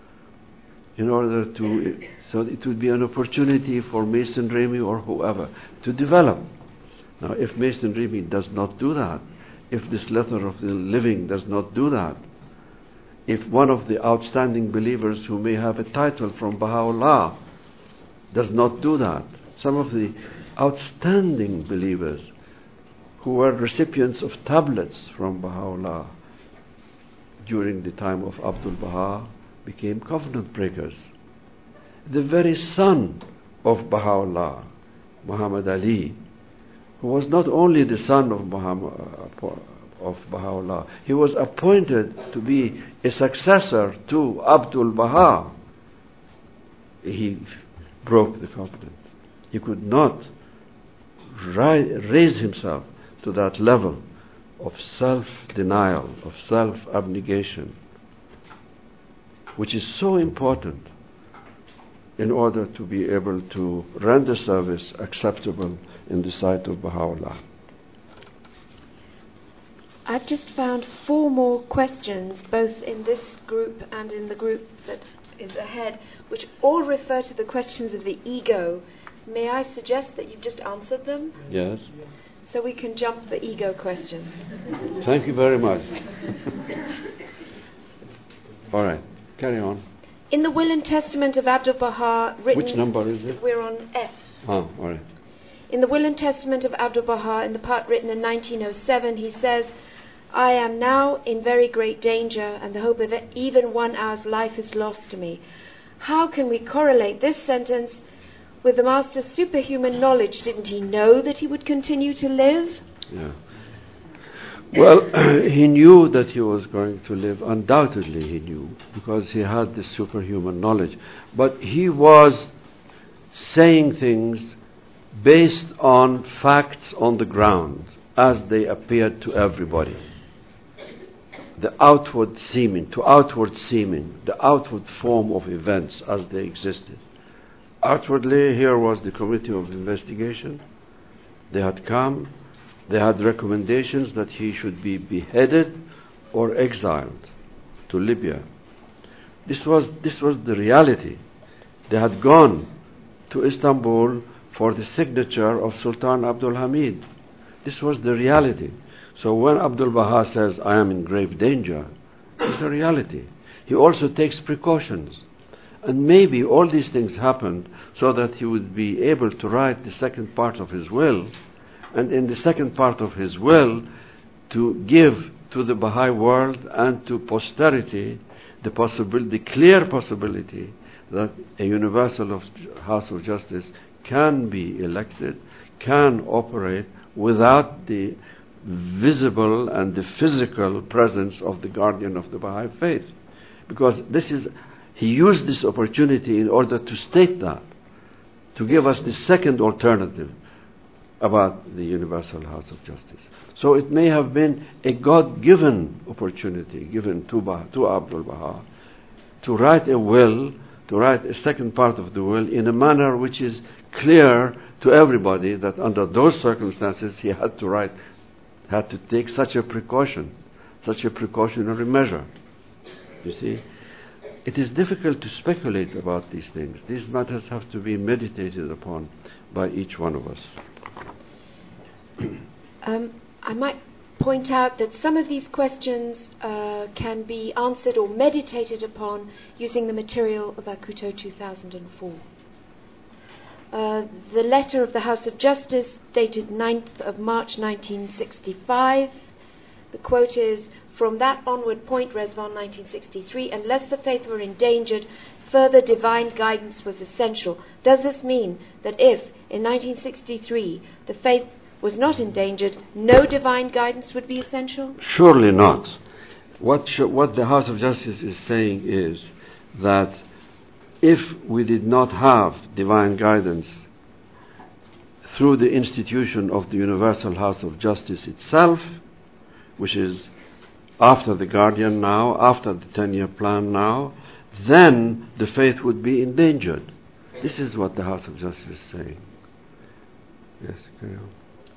So it would be an opportunity for Mason Ramey or whoever to develop. Now, if Mason Ramey does not do that, if this Letter of the Living does not do that, if one of the outstanding believers who may have a title from Baha'u'llah does not do that, some of the outstanding believers who were recipients of tablets from Baha'u'llah during the time of Abdul Baha became covenant breakers. The very son of Baha'u'llah, Muhammad Ali, who was not only the son of Baha'u'llah, he was appointed to be a successor to Abdul Baha. He broke the covenant. He could not raise himself to that level of self-denial, of self-abnegation, which is so important in order to be able to render service acceptable in the sight of Baha'u'llah. I've just found 4 more questions, both in this group and in the group that is ahead, which all refer to the questions of the ego. May I suggest that you've just answered them? Yes. So we can jump the ego question. Thank you very much. All right, carry on. In the Will and Testament of Abdul Baha, written... Which number is it? We're on F. All right. In the Will and Testament of Abdul Baha, in the part written in 1907, he says, I am now in very great danger, and the hope of even 1 hour's life is lost to me. How can we correlate this sentence with the Master's superhuman knowledge? Didn't he know that he would continue to live? Yeah. Well, he knew that he was going to live. Undoubtedly he knew, because he had this superhuman knowledge. But he was saying things based on facts on the ground as they appeared to everybody. The outward seeming, the outward form of events as they existed. Outwardly, here was the committee of investigation. They had come. They had recommendations that he should be beheaded or exiled to Libya. This was the reality. They had gone to Istanbul for the signature of Sultan Abdul Hamid. This was the reality. So when Abdul Baha says, I am in grave danger, it's the reality. He also takes precautions. And maybe all these things happened so that he would be able to write the second part of his will, and in the second part of his will to give to the Baha'i world and to posterity the clear possibility that a universal House of Justice can be elected, can operate without the visible and the physical presence of the guardian of the Baha'i faith. Because he used this opportunity in order to state that, to give us the second alternative. about the Universal House of Justice. So it may have been a God-given opportunity given to Abdul Baha to write a will, to write a second part of the will in a manner which is clear to everybody that under those circumstances he had to take such a precaution, such a precautionary measure. You see, it is difficult to speculate about these things. These matters have to be meditated upon by each one of us. I might point out that some of these questions can be answered or meditated upon using the material of Akuto 2004. The letter of the House of Justice dated 9th of March 1965. The quote is, "From that onward point, Rezvan 1963, unless the faith were endangered, further divine guidance was essential." Does this mean that if, in 1963, the faith was not endangered, no divine guidance would be essential? Surely not. What the House of Justice is saying is that if we did not have divine guidance through the institution of the Universal House of Justice itself, which is after the Guardian now, after the 10-year plan now, then the faith would be endangered. This is what the House of Justice is saying. Yes, carry on.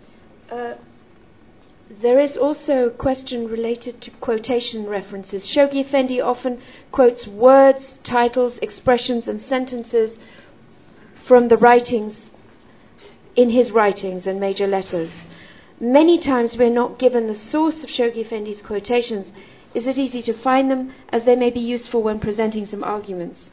There is also a question related to quotation references. Shoghi Effendi often quotes words, titles, expressions and sentences from the writings, in his writings and major letters. Many times we're not given the source of Shoghi Effendi's quotations. Is it easy to find them, as they may be useful when presenting some arguments?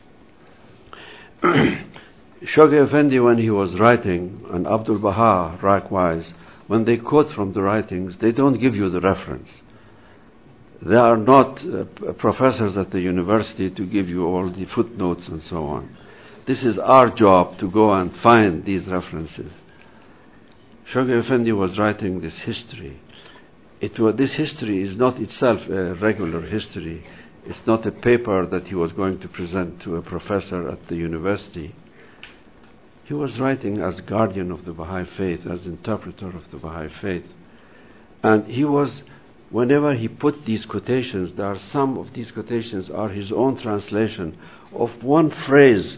Shoghi Effendi, when he was writing, and Abdul Baha likewise, when they quote from the writings, they don't give you the reference. They are not professors at the university to give you all the footnotes and so on. This is our job, to go and find these references. Shoghi Effendi was writing this history. This history is not itself a regular history. It's not a paper that he was going to present to a professor at the university. He was writing as guardian of the Baha'i faith, as interpreter of the Baha'i faith. And he was, whenever he put these quotations, there are some of these quotations are his own translation of one phrase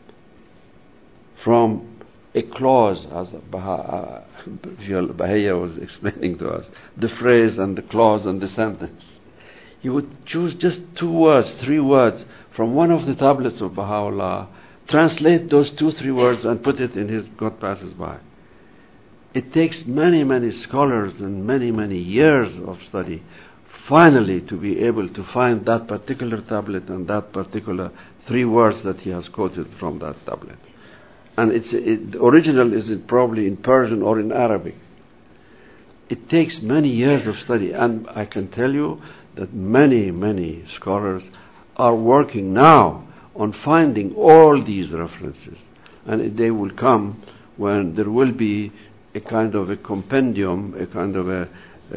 from a clause, as Baha'ya was explaining to us, the phrase and the clause and the sentence. He would choose just 2 words, 3 words from one of the tablets of Baha'u'llah, translate those 2-3 words and put it in his God Passes By. It takes many, many scholars and many, many years of study finally to be able to find that particular tablet and that particular 3 words that he has quoted from that tablet. And the original is probably in Persian or in Arabic. It takes many years of study, and I can tell you that many, many scholars are working now on finding all these references. And a day will come when there will be a kind of a compendium, a kind of a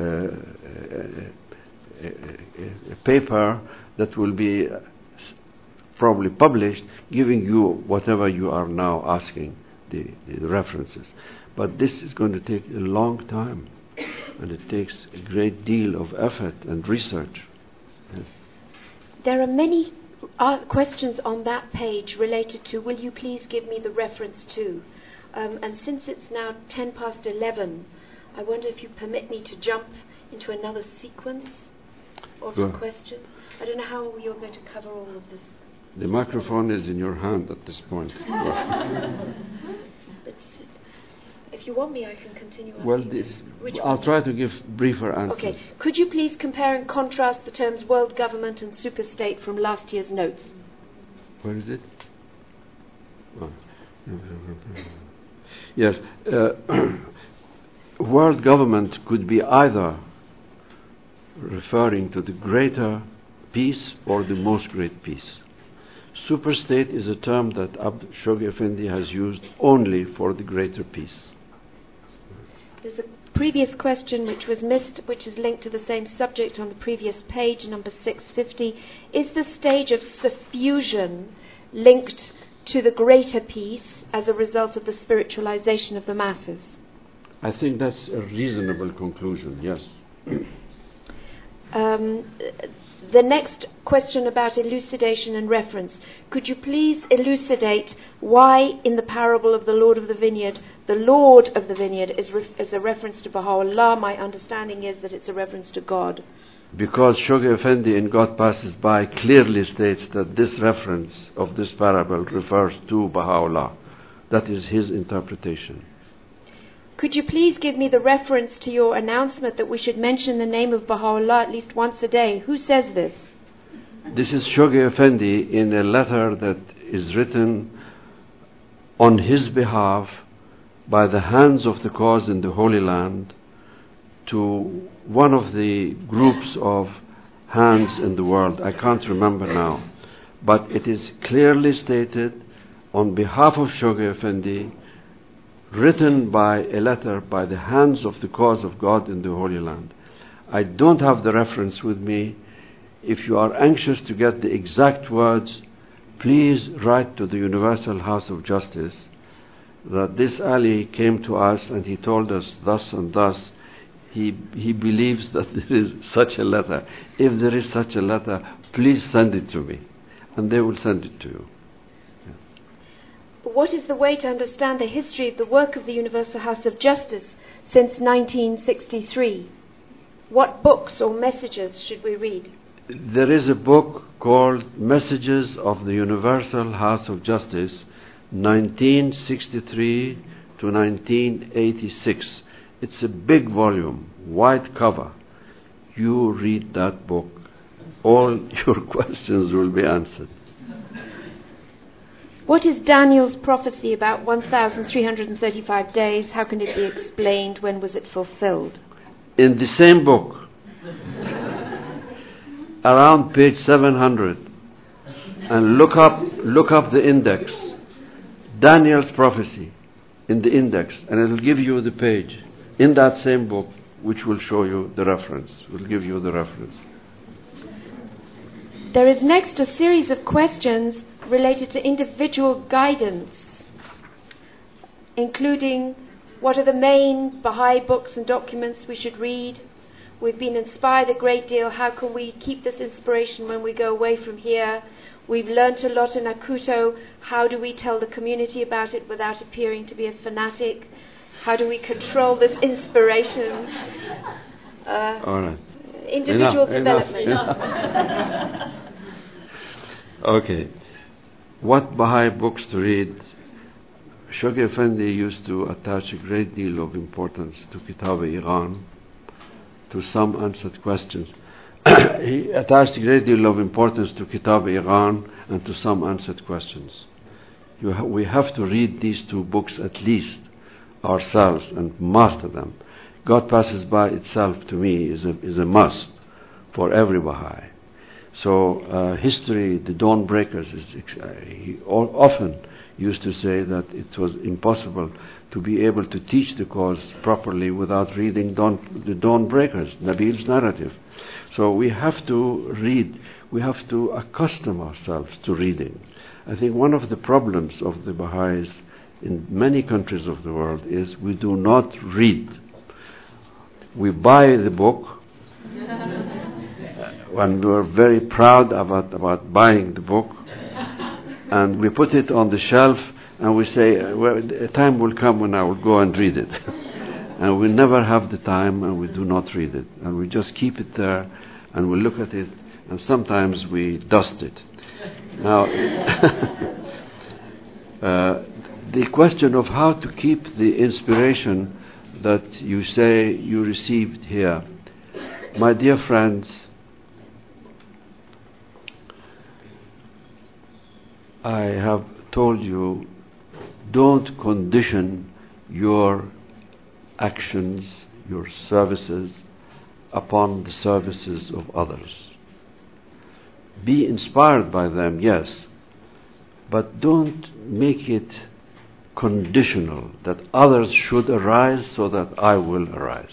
paper that will be probably published, giving you whatever you are now asking, the references. But this is going to take a long time, and it takes a great deal of effort and research. Yes. There are many questions on that page related to, will you please give me the reference to? And since it's now 11:10, I wonder if you permit me to jump into another sequence of the question. I don't know how you're going to cover all of this. The microphone is in your hand at this point. But if you want me, I can continue. Well, I'll try to give briefer answers. Okay. Could you please compare and contrast the terms world government and superstate from last year's notes? Where is it? Oh. Yes. World government could be either referring to the greater peace or the most great peace. Superstate is a term that Shoghi Effendi has used only for the greater peace. There's a previous question which was missed, which is linked to the same subject on the previous page, number 650. Is the stage of suffusion linked to the greater peace as a result of the spiritualization of the masses? I think that's a reasonable conclusion, yes. The next question about elucidation and reference. Could you please elucidate why in the parable of the Lord of the Vineyard, the Lord of the Vineyard is a reference to Baha'u'llah? My understanding is that it's a reference to God. Because Shoghi Effendi in God Passes By clearly states that this reference of this parable refers to Baha'u'llah. That is his interpretation. Could you please give me the reference to your announcement that we should mention the name of Baha'u'llah at least once a day? Who says this? This is Shoghi Effendi in a letter that is written on his behalf by the hands of the cause in the Holy Land to one of the groups of hands in the world. I can't remember now. But it is clearly stated on behalf of Shoghi Effendi, written by a letter by the hands of the cause of God in the Holy Land. I don't have the reference with me. If you are anxious to get the exact words, please write to the Universal House of Justice that this Ali came to us and he told us thus and thus. He believes that there is such a letter. If there is such a letter, please send it to me, and they will send it to you. What is the way to understand the history of the work of the Universal House of Justice since 1963? What books or messages should we read? There is a book called Messages of the Universal House of Justice, 1963 to 1986. It's a big volume, white cover. You read that book. All your questions will be answered. What is Daniel's prophecy about 1,335 days? How can it be explained? When was it fulfilled? In the same book, around page 700, and look up the index, Daniel's prophecy in the index, and it will give you the page in that same book, which will show you the reference, will give you the reference. There is next a series of questions related to individual guidance, including what are the main Baha'i books and documents we should read. We've been inspired a great deal. How can we keep this inspiration when we go away from here? We've learnt a lot in Akuto. How do we tell the community about it without appearing to be a fanatic? How do we control this inspiration? All right. Individual development. Enough. Okay. What Baha'i books to read? Shoghi Effendi used to attach a great deal of importance to Kitab-e-Iran, to some answered questions. He attached a great deal of importance to Kitab-e-Iran and to some answered questions. We have to read these two books at least ourselves and master them. God Passes By itself, to me, is a must for every Baha'i. So history, the Dawn Breakers, he often used to say that it was impossible to be able to teach the cause properly without reading the Dawn Breakers, Nabil's narrative. So we have to read, we have to accustom ourselves to reading. I think one of the problems of the Baha'is in many countries of the world is we do not read. We buy the book, and we're very proud about buying the book, and we put it on the shelf, and we say, well, a time will come when I will go and read it. And we never have the time, and we do not read it. And we just keep it there, and we look at it, and sometimes we dust it. Now, the question of how to keep the inspiration that you say you received here. My dear friends, I have told you, don't condition your actions, your services, upon the services of others. Be inspired by them, yes, but don't make it conditional that others should arise so that I will arise.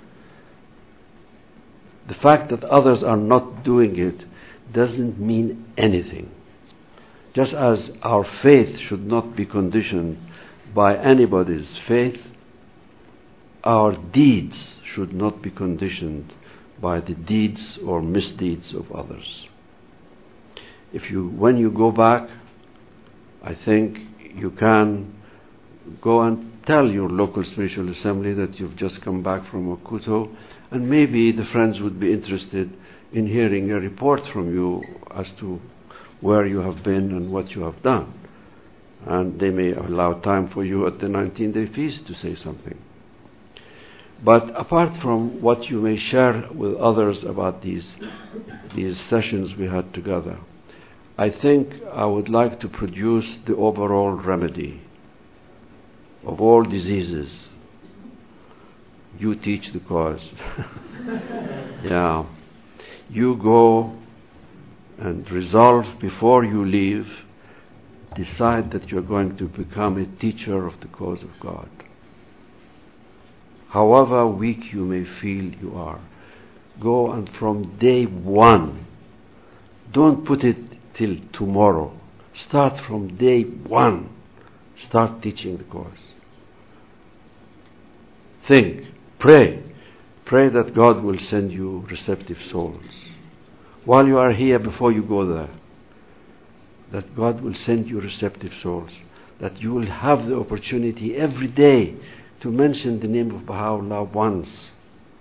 The fact that others are not doing it doesn't mean anything. Just as our faith should not be conditioned by anybody's faith, our deeds should not be conditioned by the deeds or misdeeds of others. When you go back, I think you can go and tell your local spiritual assembly that you've just come back from Okuto, and maybe the friends would be interested in hearing a report from you as to where you have been and what you have done. And they may allow time for you at the 19-day feast to say something. But apart from what you may share with others about these sessions we had together, I think I would like to produce the overall remedy of all diseases. You teach the cause. Yeah. You go and resolve before you leave, decide that you're going to become a teacher of the cause of God. However weak you may feel you are, go and from day one, don't put it till tomorrow. Start from day one. Start teaching the cause. Think, pray that God will send you receptive souls. While you are here, before you go there, that God will send you receptive souls, that you will have the opportunity every day to mention the name of Baha'u'llah once.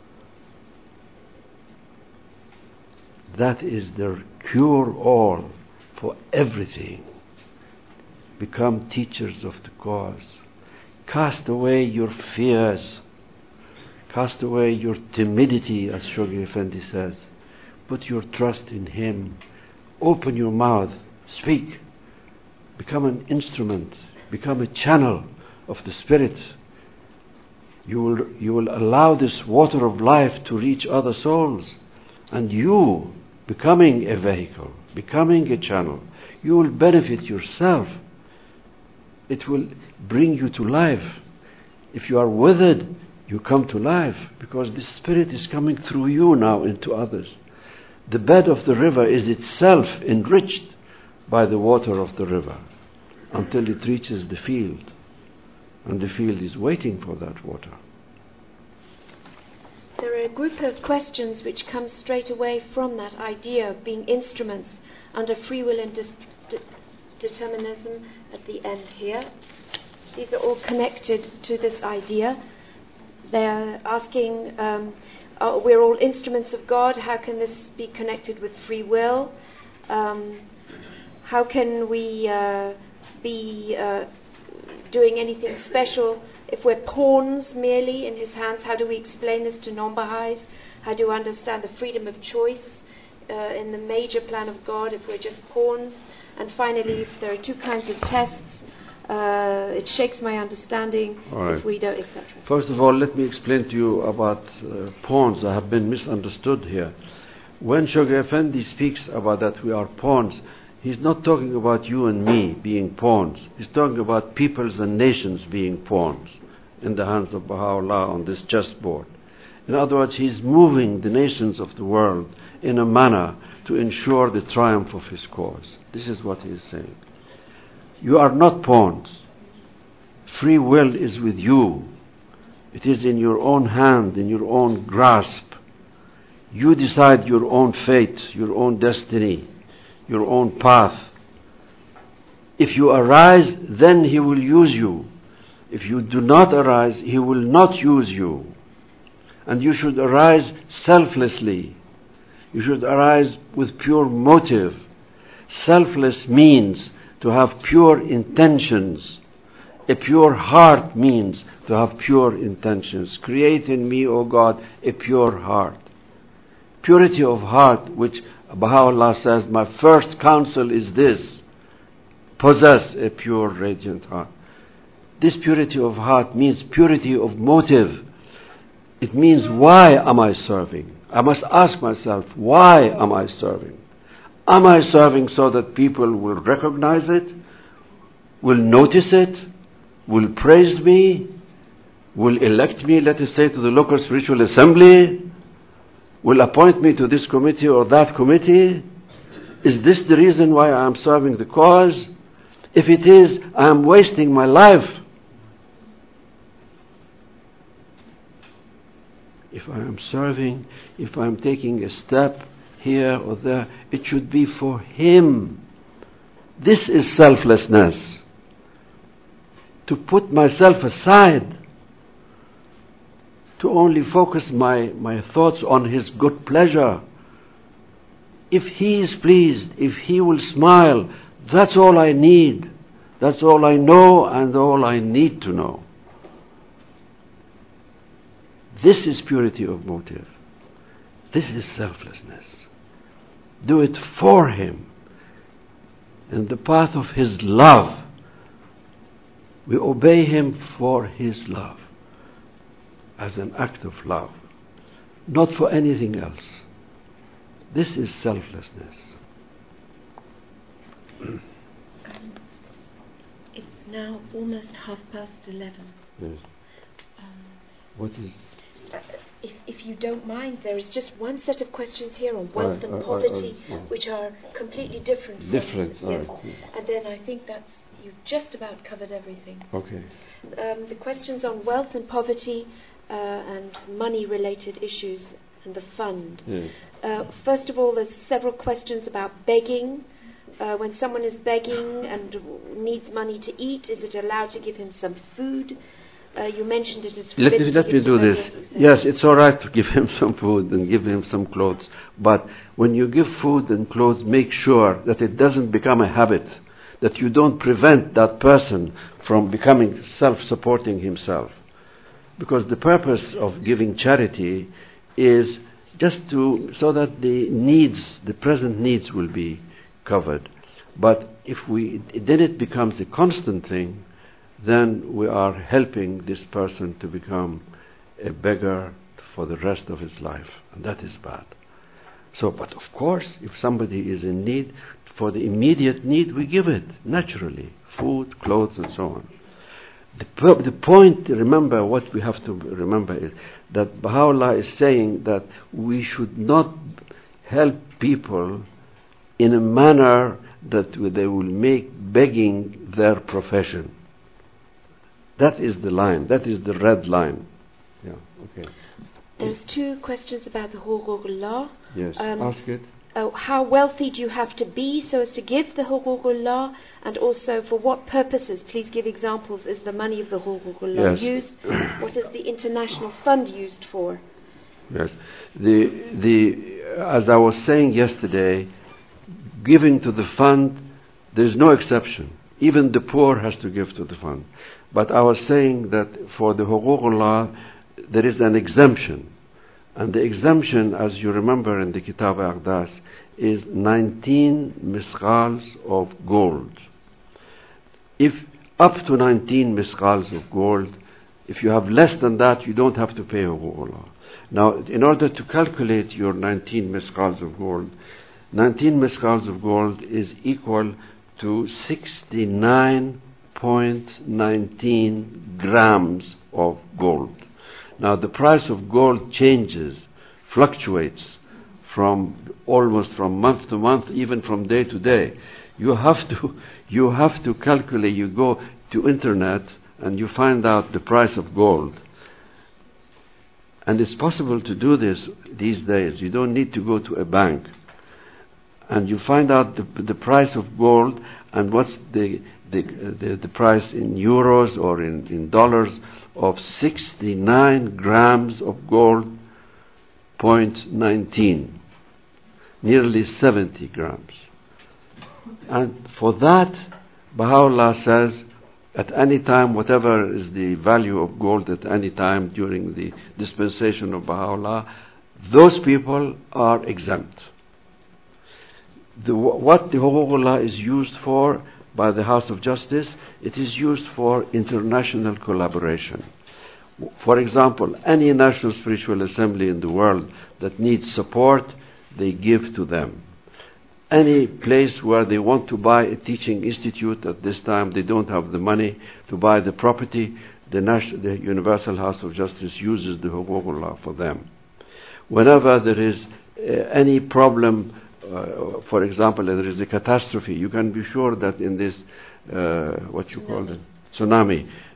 That is the cure-all for everything. Become teachers of the cause. Cast away your fears. Cast away your timidity, as Shoghi Effendi says. Put your trust in Him. Open your mouth. Speak. Become an instrument. Become a channel of the Spirit. You will allow this water of life to reach other souls. And you, becoming a vehicle, becoming a channel, you will benefit yourself. It will bring you to life. If you are withered, you come to life, because the Spirit is coming through you now into others. The bed of the river is itself enriched by the water of the river until it reaches the field, and the field is waiting for that water. There are a group of questions which come straight away from that idea of being instruments under free will and determinism at the end here. These are all connected to this idea. They are asking, we're all instruments of God. How can this be connected with free will? How can we be doing anything special if we're pawns merely in His hands? How do we explain this to non-Baha'is? How do we understand the freedom of choice in the major plan of God if we're just pawns? And finally, if there are two kinds of tests, it shakes my understanding if we don't, etc. First of all, let me explain to you about pawns. I have been misunderstood here. When Shoghi Effendi speaks about that we are pawns, he's not talking about you and me being pawns. He's talking about peoples and nations being pawns in the hands of Baha'u'llah on this chessboard. In other words, he's moving the nations of the world in a manner to ensure the triumph of his cause. This is what he is saying. You are not pawns. Free will is with you. It is in your own hand, in your own grasp. You decide your own fate, your own destiny, your own path. If you arise, then He will use you. If you do not arise, He will not use you. And you should arise selflessly. You should arise with pure motive. Selfless means to have pure intentions. A pure heart means to have pure intentions. Create in me, O God, a pure heart. Purity of heart, which Baha'u'llah says, my first counsel is this: possess a pure, radiant heart. This purity of heart means purity of motive. It means, why am I serving? I must ask myself, why am I serving? Am I serving so that people will recognize it, will notice it, will praise me, will elect me, let us say, to the local spiritual assembly, will appoint me to this committee or that committee? Is this the reason why I am serving the cause? If it is, I am wasting my life. if I am serving, if I am taking a step here or there, it should be for Him. This is selflessness. To put myself aside, to only focus my thoughts on His good pleasure. If He is pleased, if He will smile, that's all I need. That's all I know and all I need to know. This is purity of motive. This is selflessness. Do it for Him. In the path of His love. We obey Him for His love. As an act of love. Not for anything else. This is selflessness. It's now almost 11:30. Yes. What is... If you don't mind, there is just one set of questions here on wealth and poverty, which are completely different. Different, yes. right. And then I think that's, you've just about covered everything. Okay. The questions on wealth and poverty and money-related issues and the fund. Yes. First of all, there's several questions about begging. When someone is begging and needs money to eat, is it allowed to give him some food? You mentioned it is forbidden. Let me do this. Yes, it's all right to give him some food and give him some clothes. But when you give food and clothes, make sure that it doesn't become a habit, that you don't prevent that person from becoming self-supporting himself. Because the purpose of giving charity is just so that the present needs will be covered. But then it becomes a constant thing, then we are helping this person to become a beggar for the rest of his life. And that is bad. So, but of course, if somebody is in need, for the immediate need, we give it, naturally. Food, clothes, and so on. The point, remember, what we have to remember is that Baha'u'llah is saying that we should not help people in a manner that they will make begging their profession. That is the line. That is the red line. Yeah, okay. There's two questions about the Huququllah. Yes, ask it. How wealthy do you have to be so as to give the Huququllah? And also, for what purposes, please give examples, is the money of the Huququllah used? What is the international fund used for? Yes. As I was saying yesterday, giving to the fund, there's no exception. Even the poor has to give to the fund. But I was saying that for the Huququllah, there is an exemption. And the exemption, as you remember in the Kitab Aqdas, is 19 misqals of gold. If up to 19 misqals of gold, if you have less than that, you don't have to pay Huququllah. Now, in order to calculate your 19 misqals of gold, 19 misqals of gold is equal to 69.19 grams of gold. Now the price of gold fluctuates almost from month to month, even from day to day. You have to calculate. You go to internet and you find out the price of gold. And it's possible to do this these days. You don't need to go to a bank. And you find out the price of gold and what's the price in euros or in dollars of 69 grams of gold, 0.19, nearly 70 grams. And for that, Baha'u'llah says, at any time, whatever is the value of gold at any time during the dispensation of Baha'u'llah, those people are exempt. What the Huququllah is used for by the House of Justice, it is used for international collaboration. For example, any national spiritual assembly in the world that needs support, they give to them. Any place where they want to buy a teaching institute at this time, they don't have the money to buy the property, the Universal House of Justice uses the Huququllah for them. Whenever there is any problem, for example, there is a catastrophe, you can be sure that in this, tsunami,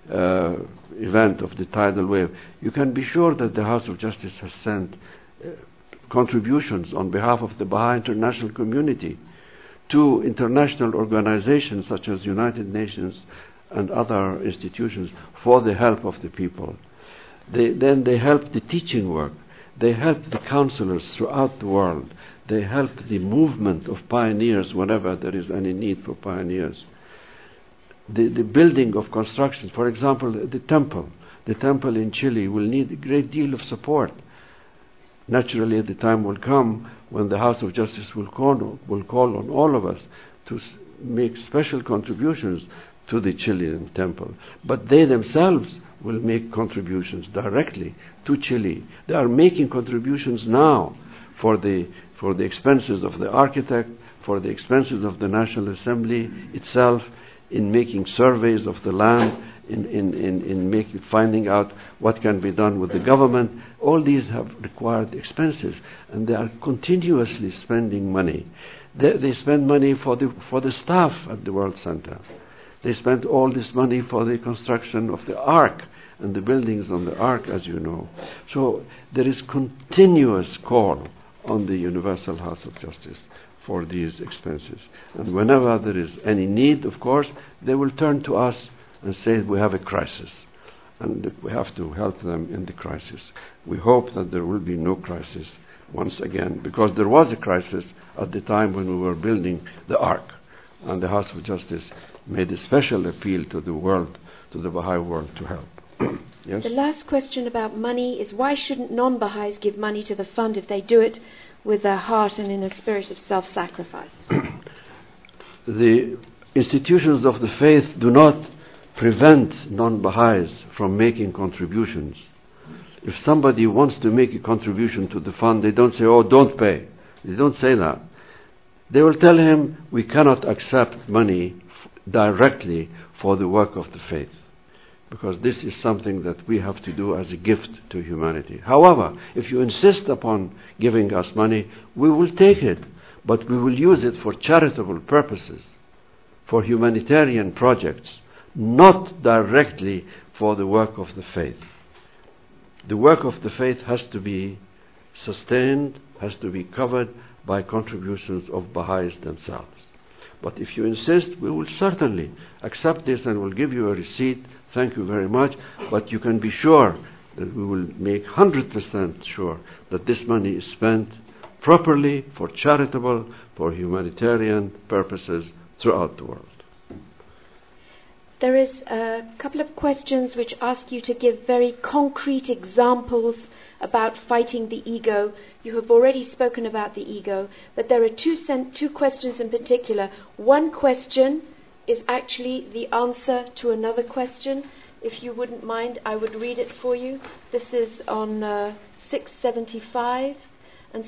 event of the tidal wave, you can be sure that the House of Justice has sent contributions on behalf of the Baha'i international community to international organizations such as United Nations and other institutions for the help of the people. Then they help the teaching work. They help the counselors throughout the world. They help the movement of pioneers whenever there is any need for pioneers. The building of constructions, for example, the temple in Chile will need a great deal of support. Naturally, the time will come when the House of Justice will call on all of us to make special contributions to the Chilean temple. But they themselves will make contributions directly to Chile. They are making contributions now for the expenses of the architect, for the expenses of the National Assembly itself, in making surveys of the land, in finding out what can be done with the government. All these have required expenses, and they are continuously spending money. They spend money for the staff at the World Center. They spend all this money for the construction of the Ark and the buildings on the Ark, as you know. So there is continuous call on the Universal House of Justice for these expenses. And whenever there is any need, of course, they will turn to us and say, we have a crisis, and we have to help them in the crisis. We hope that there will be no crisis once again, because there was a crisis at the time when we were building the Ark, and the House of Justice made a special appeal to the world, to the Baha'i world, to help. Yes? The last question about money is, why shouldn't non-Baha'is give money to the fund if they do it with their heart and in a spirit of self-sacrifice? The institutions of the faith do not prevent non-Baha'is from making contributions. If somebody wants to make a contribution to the fund, they don't say, oh, don't pay. They don't say that. They will tell him, we cannot accept money directly for the work of the faith, because this is something that we have to do as a gift to humanity. However, if you insist upon giving us money, we will take it, but we will use it for charitable purposes, for humanitarian projects, not directly for the work of the faith. The work of the faith has to be sustained, has to be covered by contributions of Baha'is themselves. But if you insist, we will certainly accept this and will give you a receipt. Thank you very much. But you can be sure that we will make 100% sure that this money is spent properly for charitable, for humanitarian purposes throughout the world. There is a couple of questions which ask you to give very concrete examples about fighting the ego. You have already spoken about the ego, but there are two questions in particular. One question is actually the answer to another question. If you wouldn't mind, I would read it for you. This is on 675 and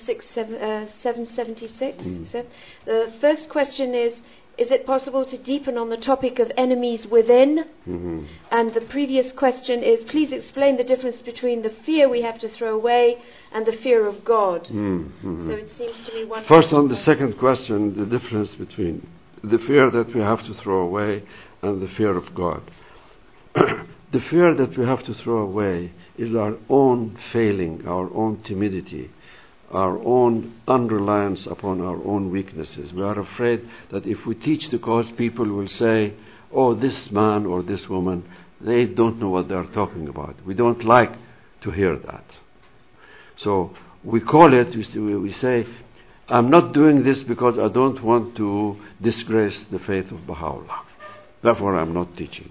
776. The first question is it possible to deepen on the topic of enemies within? Mm-hmm. And the previous question is, please explain the difference between the fear we have to throw away and the fear of God. Mm-hmm. So it seems to me one... First, on the second question, the difference between the fear that we have to throw away and the fear of God. The fear that we have to throw away is our own failing, our own timidity, our own unreliance upon our own weaknesses. We are afraid that if we teach the cause, people will say, oh, this man or this woman, they don't know what they are talking about. We don't like to hear that. So we call it, we say, I'm not doing this because I don't want to disgrace the faith of Baha'u'llah. Therefore I'm not teaching.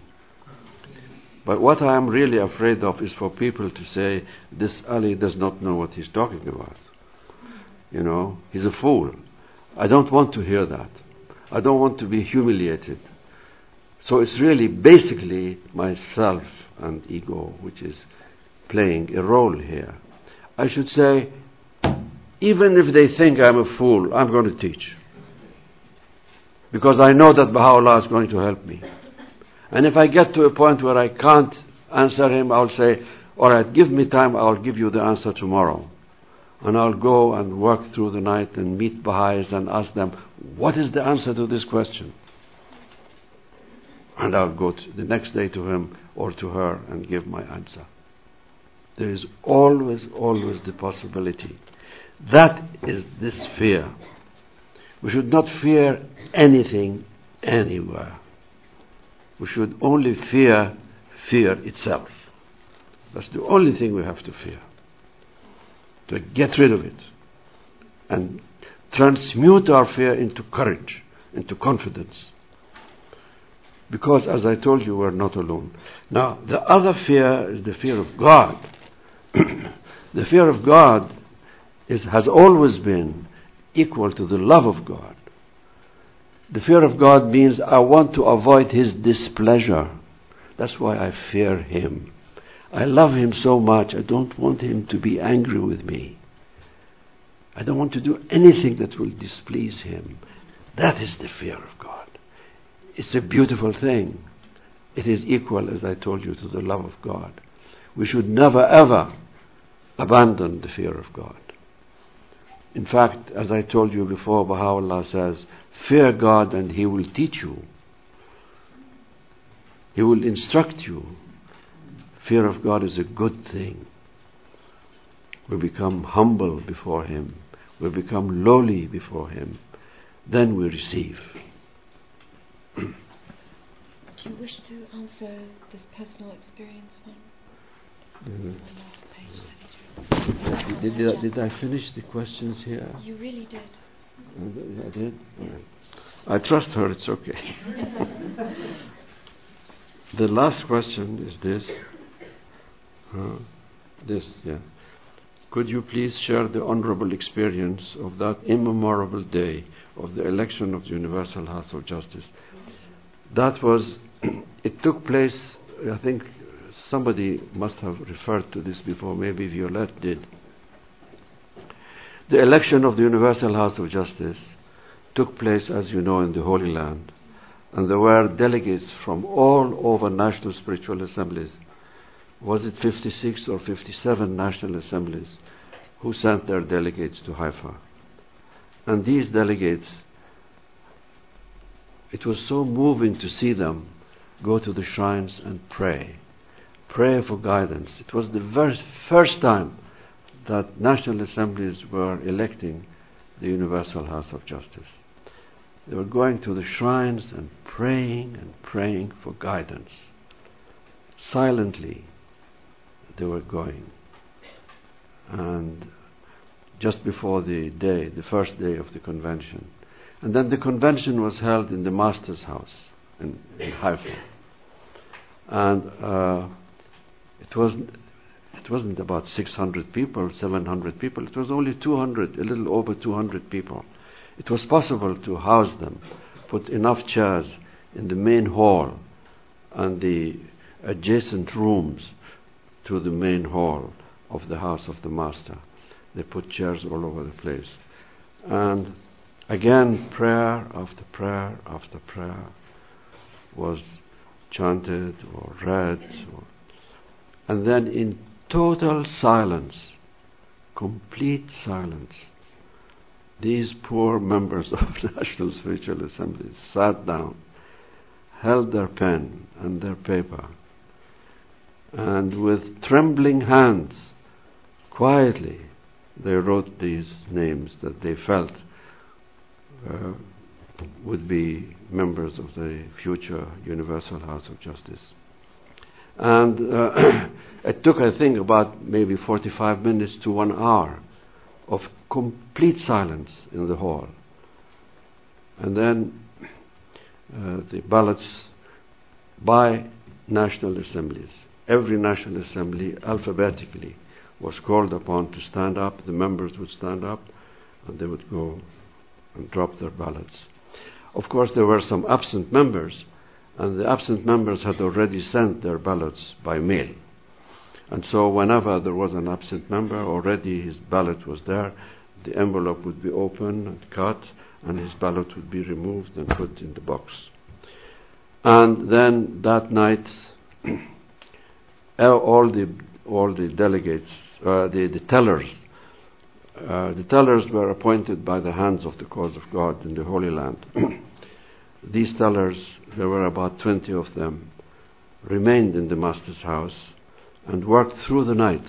But what I am really afraid of is for people to say, this Ali does not know what he's talking about. You know, he's a fool. I don't want to hear that. I don't want to be humiliated. So it's really basically myself and ego which is playing a role here. I should say, even if they think I'm a fool, I'm going to teach. Because I know that Baha'u'llah is going to help me. And if I get to a point where I can't answer him, I'll say, all right, give me time, I'll give you the answer tomorrow. And I'll go and work through the night and meet Baha'is and ask them, what is the answer to this question? and I'll go the next day to him or to her and give my answer. There is always the possibility. That is this fear. We should not fear anything anywhere. We should only fear itself. That's the only thing we have to fear. To get rid of it and transmute our fear into courage, into confidence. Because, as I told you, we're not alone. Now, the other fear is the fear of God. The fear of God has always been equal to the love of God. The fear of God means I want to avoid His displeasure. That's why I fear Him. I love Him so much, I don't want Him to be angry with me. I don't want to do anything that will displease Him. That is the fear of God. It's a beautiful thing. It is equal, as I told you, to the love of God. We should never ever abandon the fear of God. In fact, as I told you before, Baha'u'llah says, fear God and He will teach you. He will instruct you. Fear of God is a good thing. We become humble before Him. We become lowly before Him. Then we receive. Do you wish to answer this personal experience one? On the last page, 32. Did I finish the questions here? You really did. I did? I trust her, it's okay. The last question is this. Could you please share the honorable experience of that immemorable day of the election of the Universal House of Justice? That was, it took place, I think somebody must have referred to this before, maybe Violette did. The election of the Universal House of Justice took place, as you know, in the Holy Land, and there were delegates from all over national spiritual assemblies. Was it 56 or 57 national assemblies who sent their delegates to Haifa? And these delegates, it was so moving to see them go to the shrines and pray for guidance. It was the very first time that national assemblies were electing the Universal House of Justice. They were going to the shrines and praying for guidance. Silently, they were going. And just before the first day of the convention. And then the convention was held in the Master's house in Haifa. And it wasn't about 600 people, 700 people. It was only 200, a little over 200 people. It was possible to house them, put enough chairs in the main hall and the adjacent rooms to the main hall of the house of the Master. They put chairs all over the place. And again, prayer after prayer after prayer was chanted or read. And then in total silence, complete silence, these poor members of National Spiritual Assemblies sat down, held their pen and their paper, and with trembling hands, quietly, they wrote these names that they felt would be members of the future Universal House of Justice. And it took, I think, about maybe 45 minutes to 1 hour of complete silence in the hall. And then the ballots by national assemblies. Every national assembly alphabetically was called upon to stand up. The members would stand up and they would go and drop their ballots. Of course, there were some absent members, and the absent members had already sent their ballots by mail. And so whenever there was an absent member, already his ballot was there, the envelope would be opened and cut, and his ballot would be removed and put in the box. And then that night, all the delegates, the tellers were appointed by the hands of the cause of God in the Holy Land. these tellers, there were about 20 of them, remained in the Master's house and worked through the night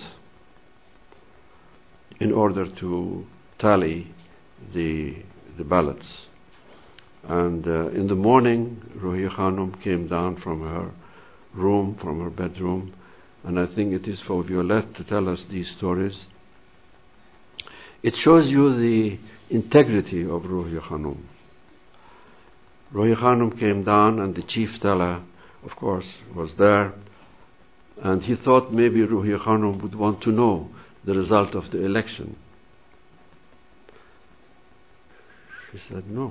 in order to tally the ballots. And in the morning, Ruhiya Khanum came down from her room, from her bedroom, and I think it is for Violette to tell us these stories. It shows you the integrity of Ruhiya Khanum. Ruhiya Khanum came down, and the chief teller, of course, was there, and he thought maybe Ruhiya Khanum would want to know the result of the election. She said, no.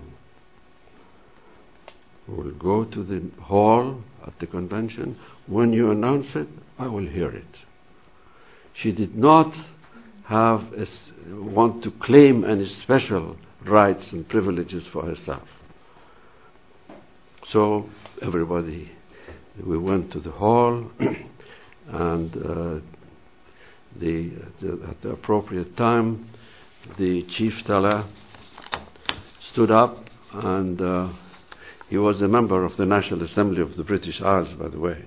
We will go to the hall at the convention. When you announce it, I will hear it. She did not want to claim any special rights and privileges for herself. So everybody, we went to the hall, and at the appropriate time, the chief teller stood up, and he was a member of the National Assembly of the British Isles, by the way,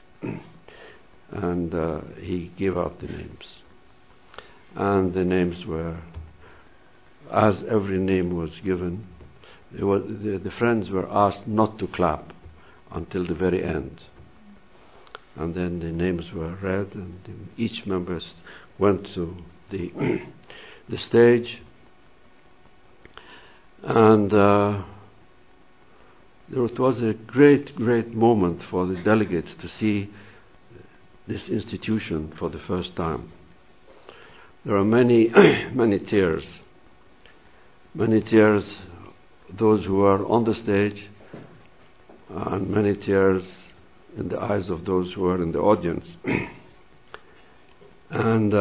and he gave out the names. And the names were, as every name was given, the friends were asked not to clap until the very end. And then the names were read, and each member went to the stage, and it was a great, great moment for the delegates to see this institution for the first time. There are many, many tears. Many tears, those who were on the stage, and many tears in the eyes of those who were in the audience. And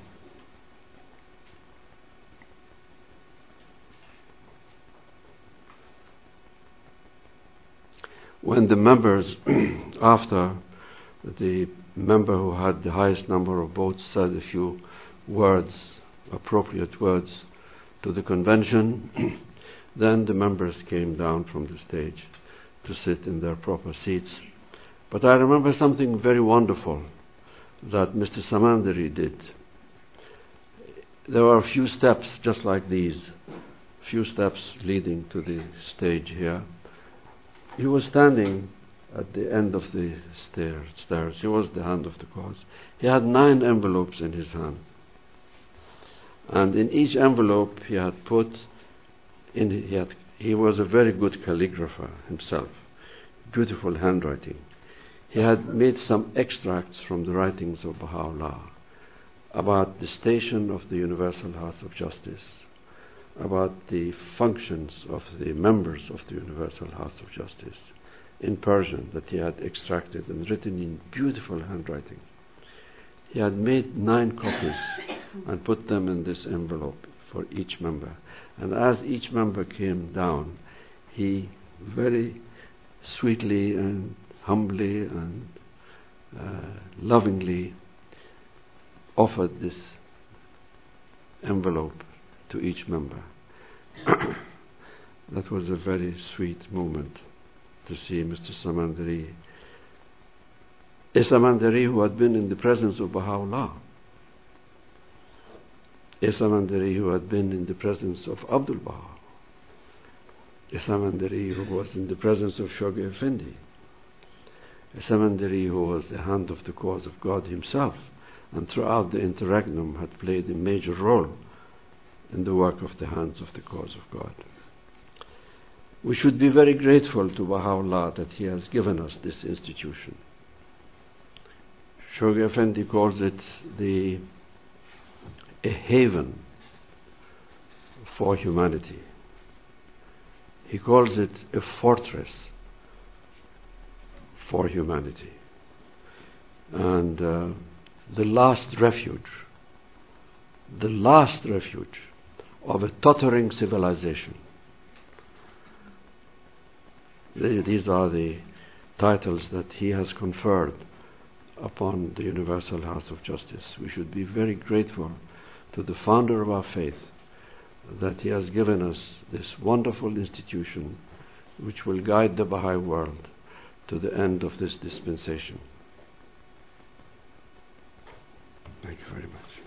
when the members, after the member who had the highest number of votes said a few words, appropriate words, to the convention, then the members came down from the stage to sit in their proper seats. But I remember something very wonderful that Mr. Samandari did. There were a few steps just like these, few steps leading to the stage here. He was standing at the end of the stairs. He was the hand of the cause. He had 9 envelopes in his hand. And in each envelope he had put in, he was a very good calligrapher himself, beautiful handwriting. He had made some extracts from the writings of Baha'u'llah about the station of the Universal House of Justice, about the functions of the members of the Universal House of Justice in Persian that he had extracted and written in beautiful handwriting. He had made 9 copies and put them in this envelope for each member. And as each member came down, he very sweetly and humbly and lovingly offered this envelope to each member. That was a very sweet moment to see Mr. Samandari, a Samandari who had been in the presence of Baha'u'llah, a Samandari who had been in the presence of Abdul Baha, a Samandari who was in the presence of Shoghi Effendi, a Samandari who was the hand of the cause of God himself, and throughout the interregnum had played a major role in the work of the hands of the cause of God. We should be very grateful to Baha'u'llah that he has given us this institution. Shoghi Effendi calls it a haven for humanity. He calls it a fortress for humanity. And the last refuge of a tottering civilization. These are the titles that he has conferred upon the Universal House of Justice. We should be very grateful to the founder of our faith that he has given us this wonderful institution which will guide the Baha'i world to the end of this dispensation. Thank you very much.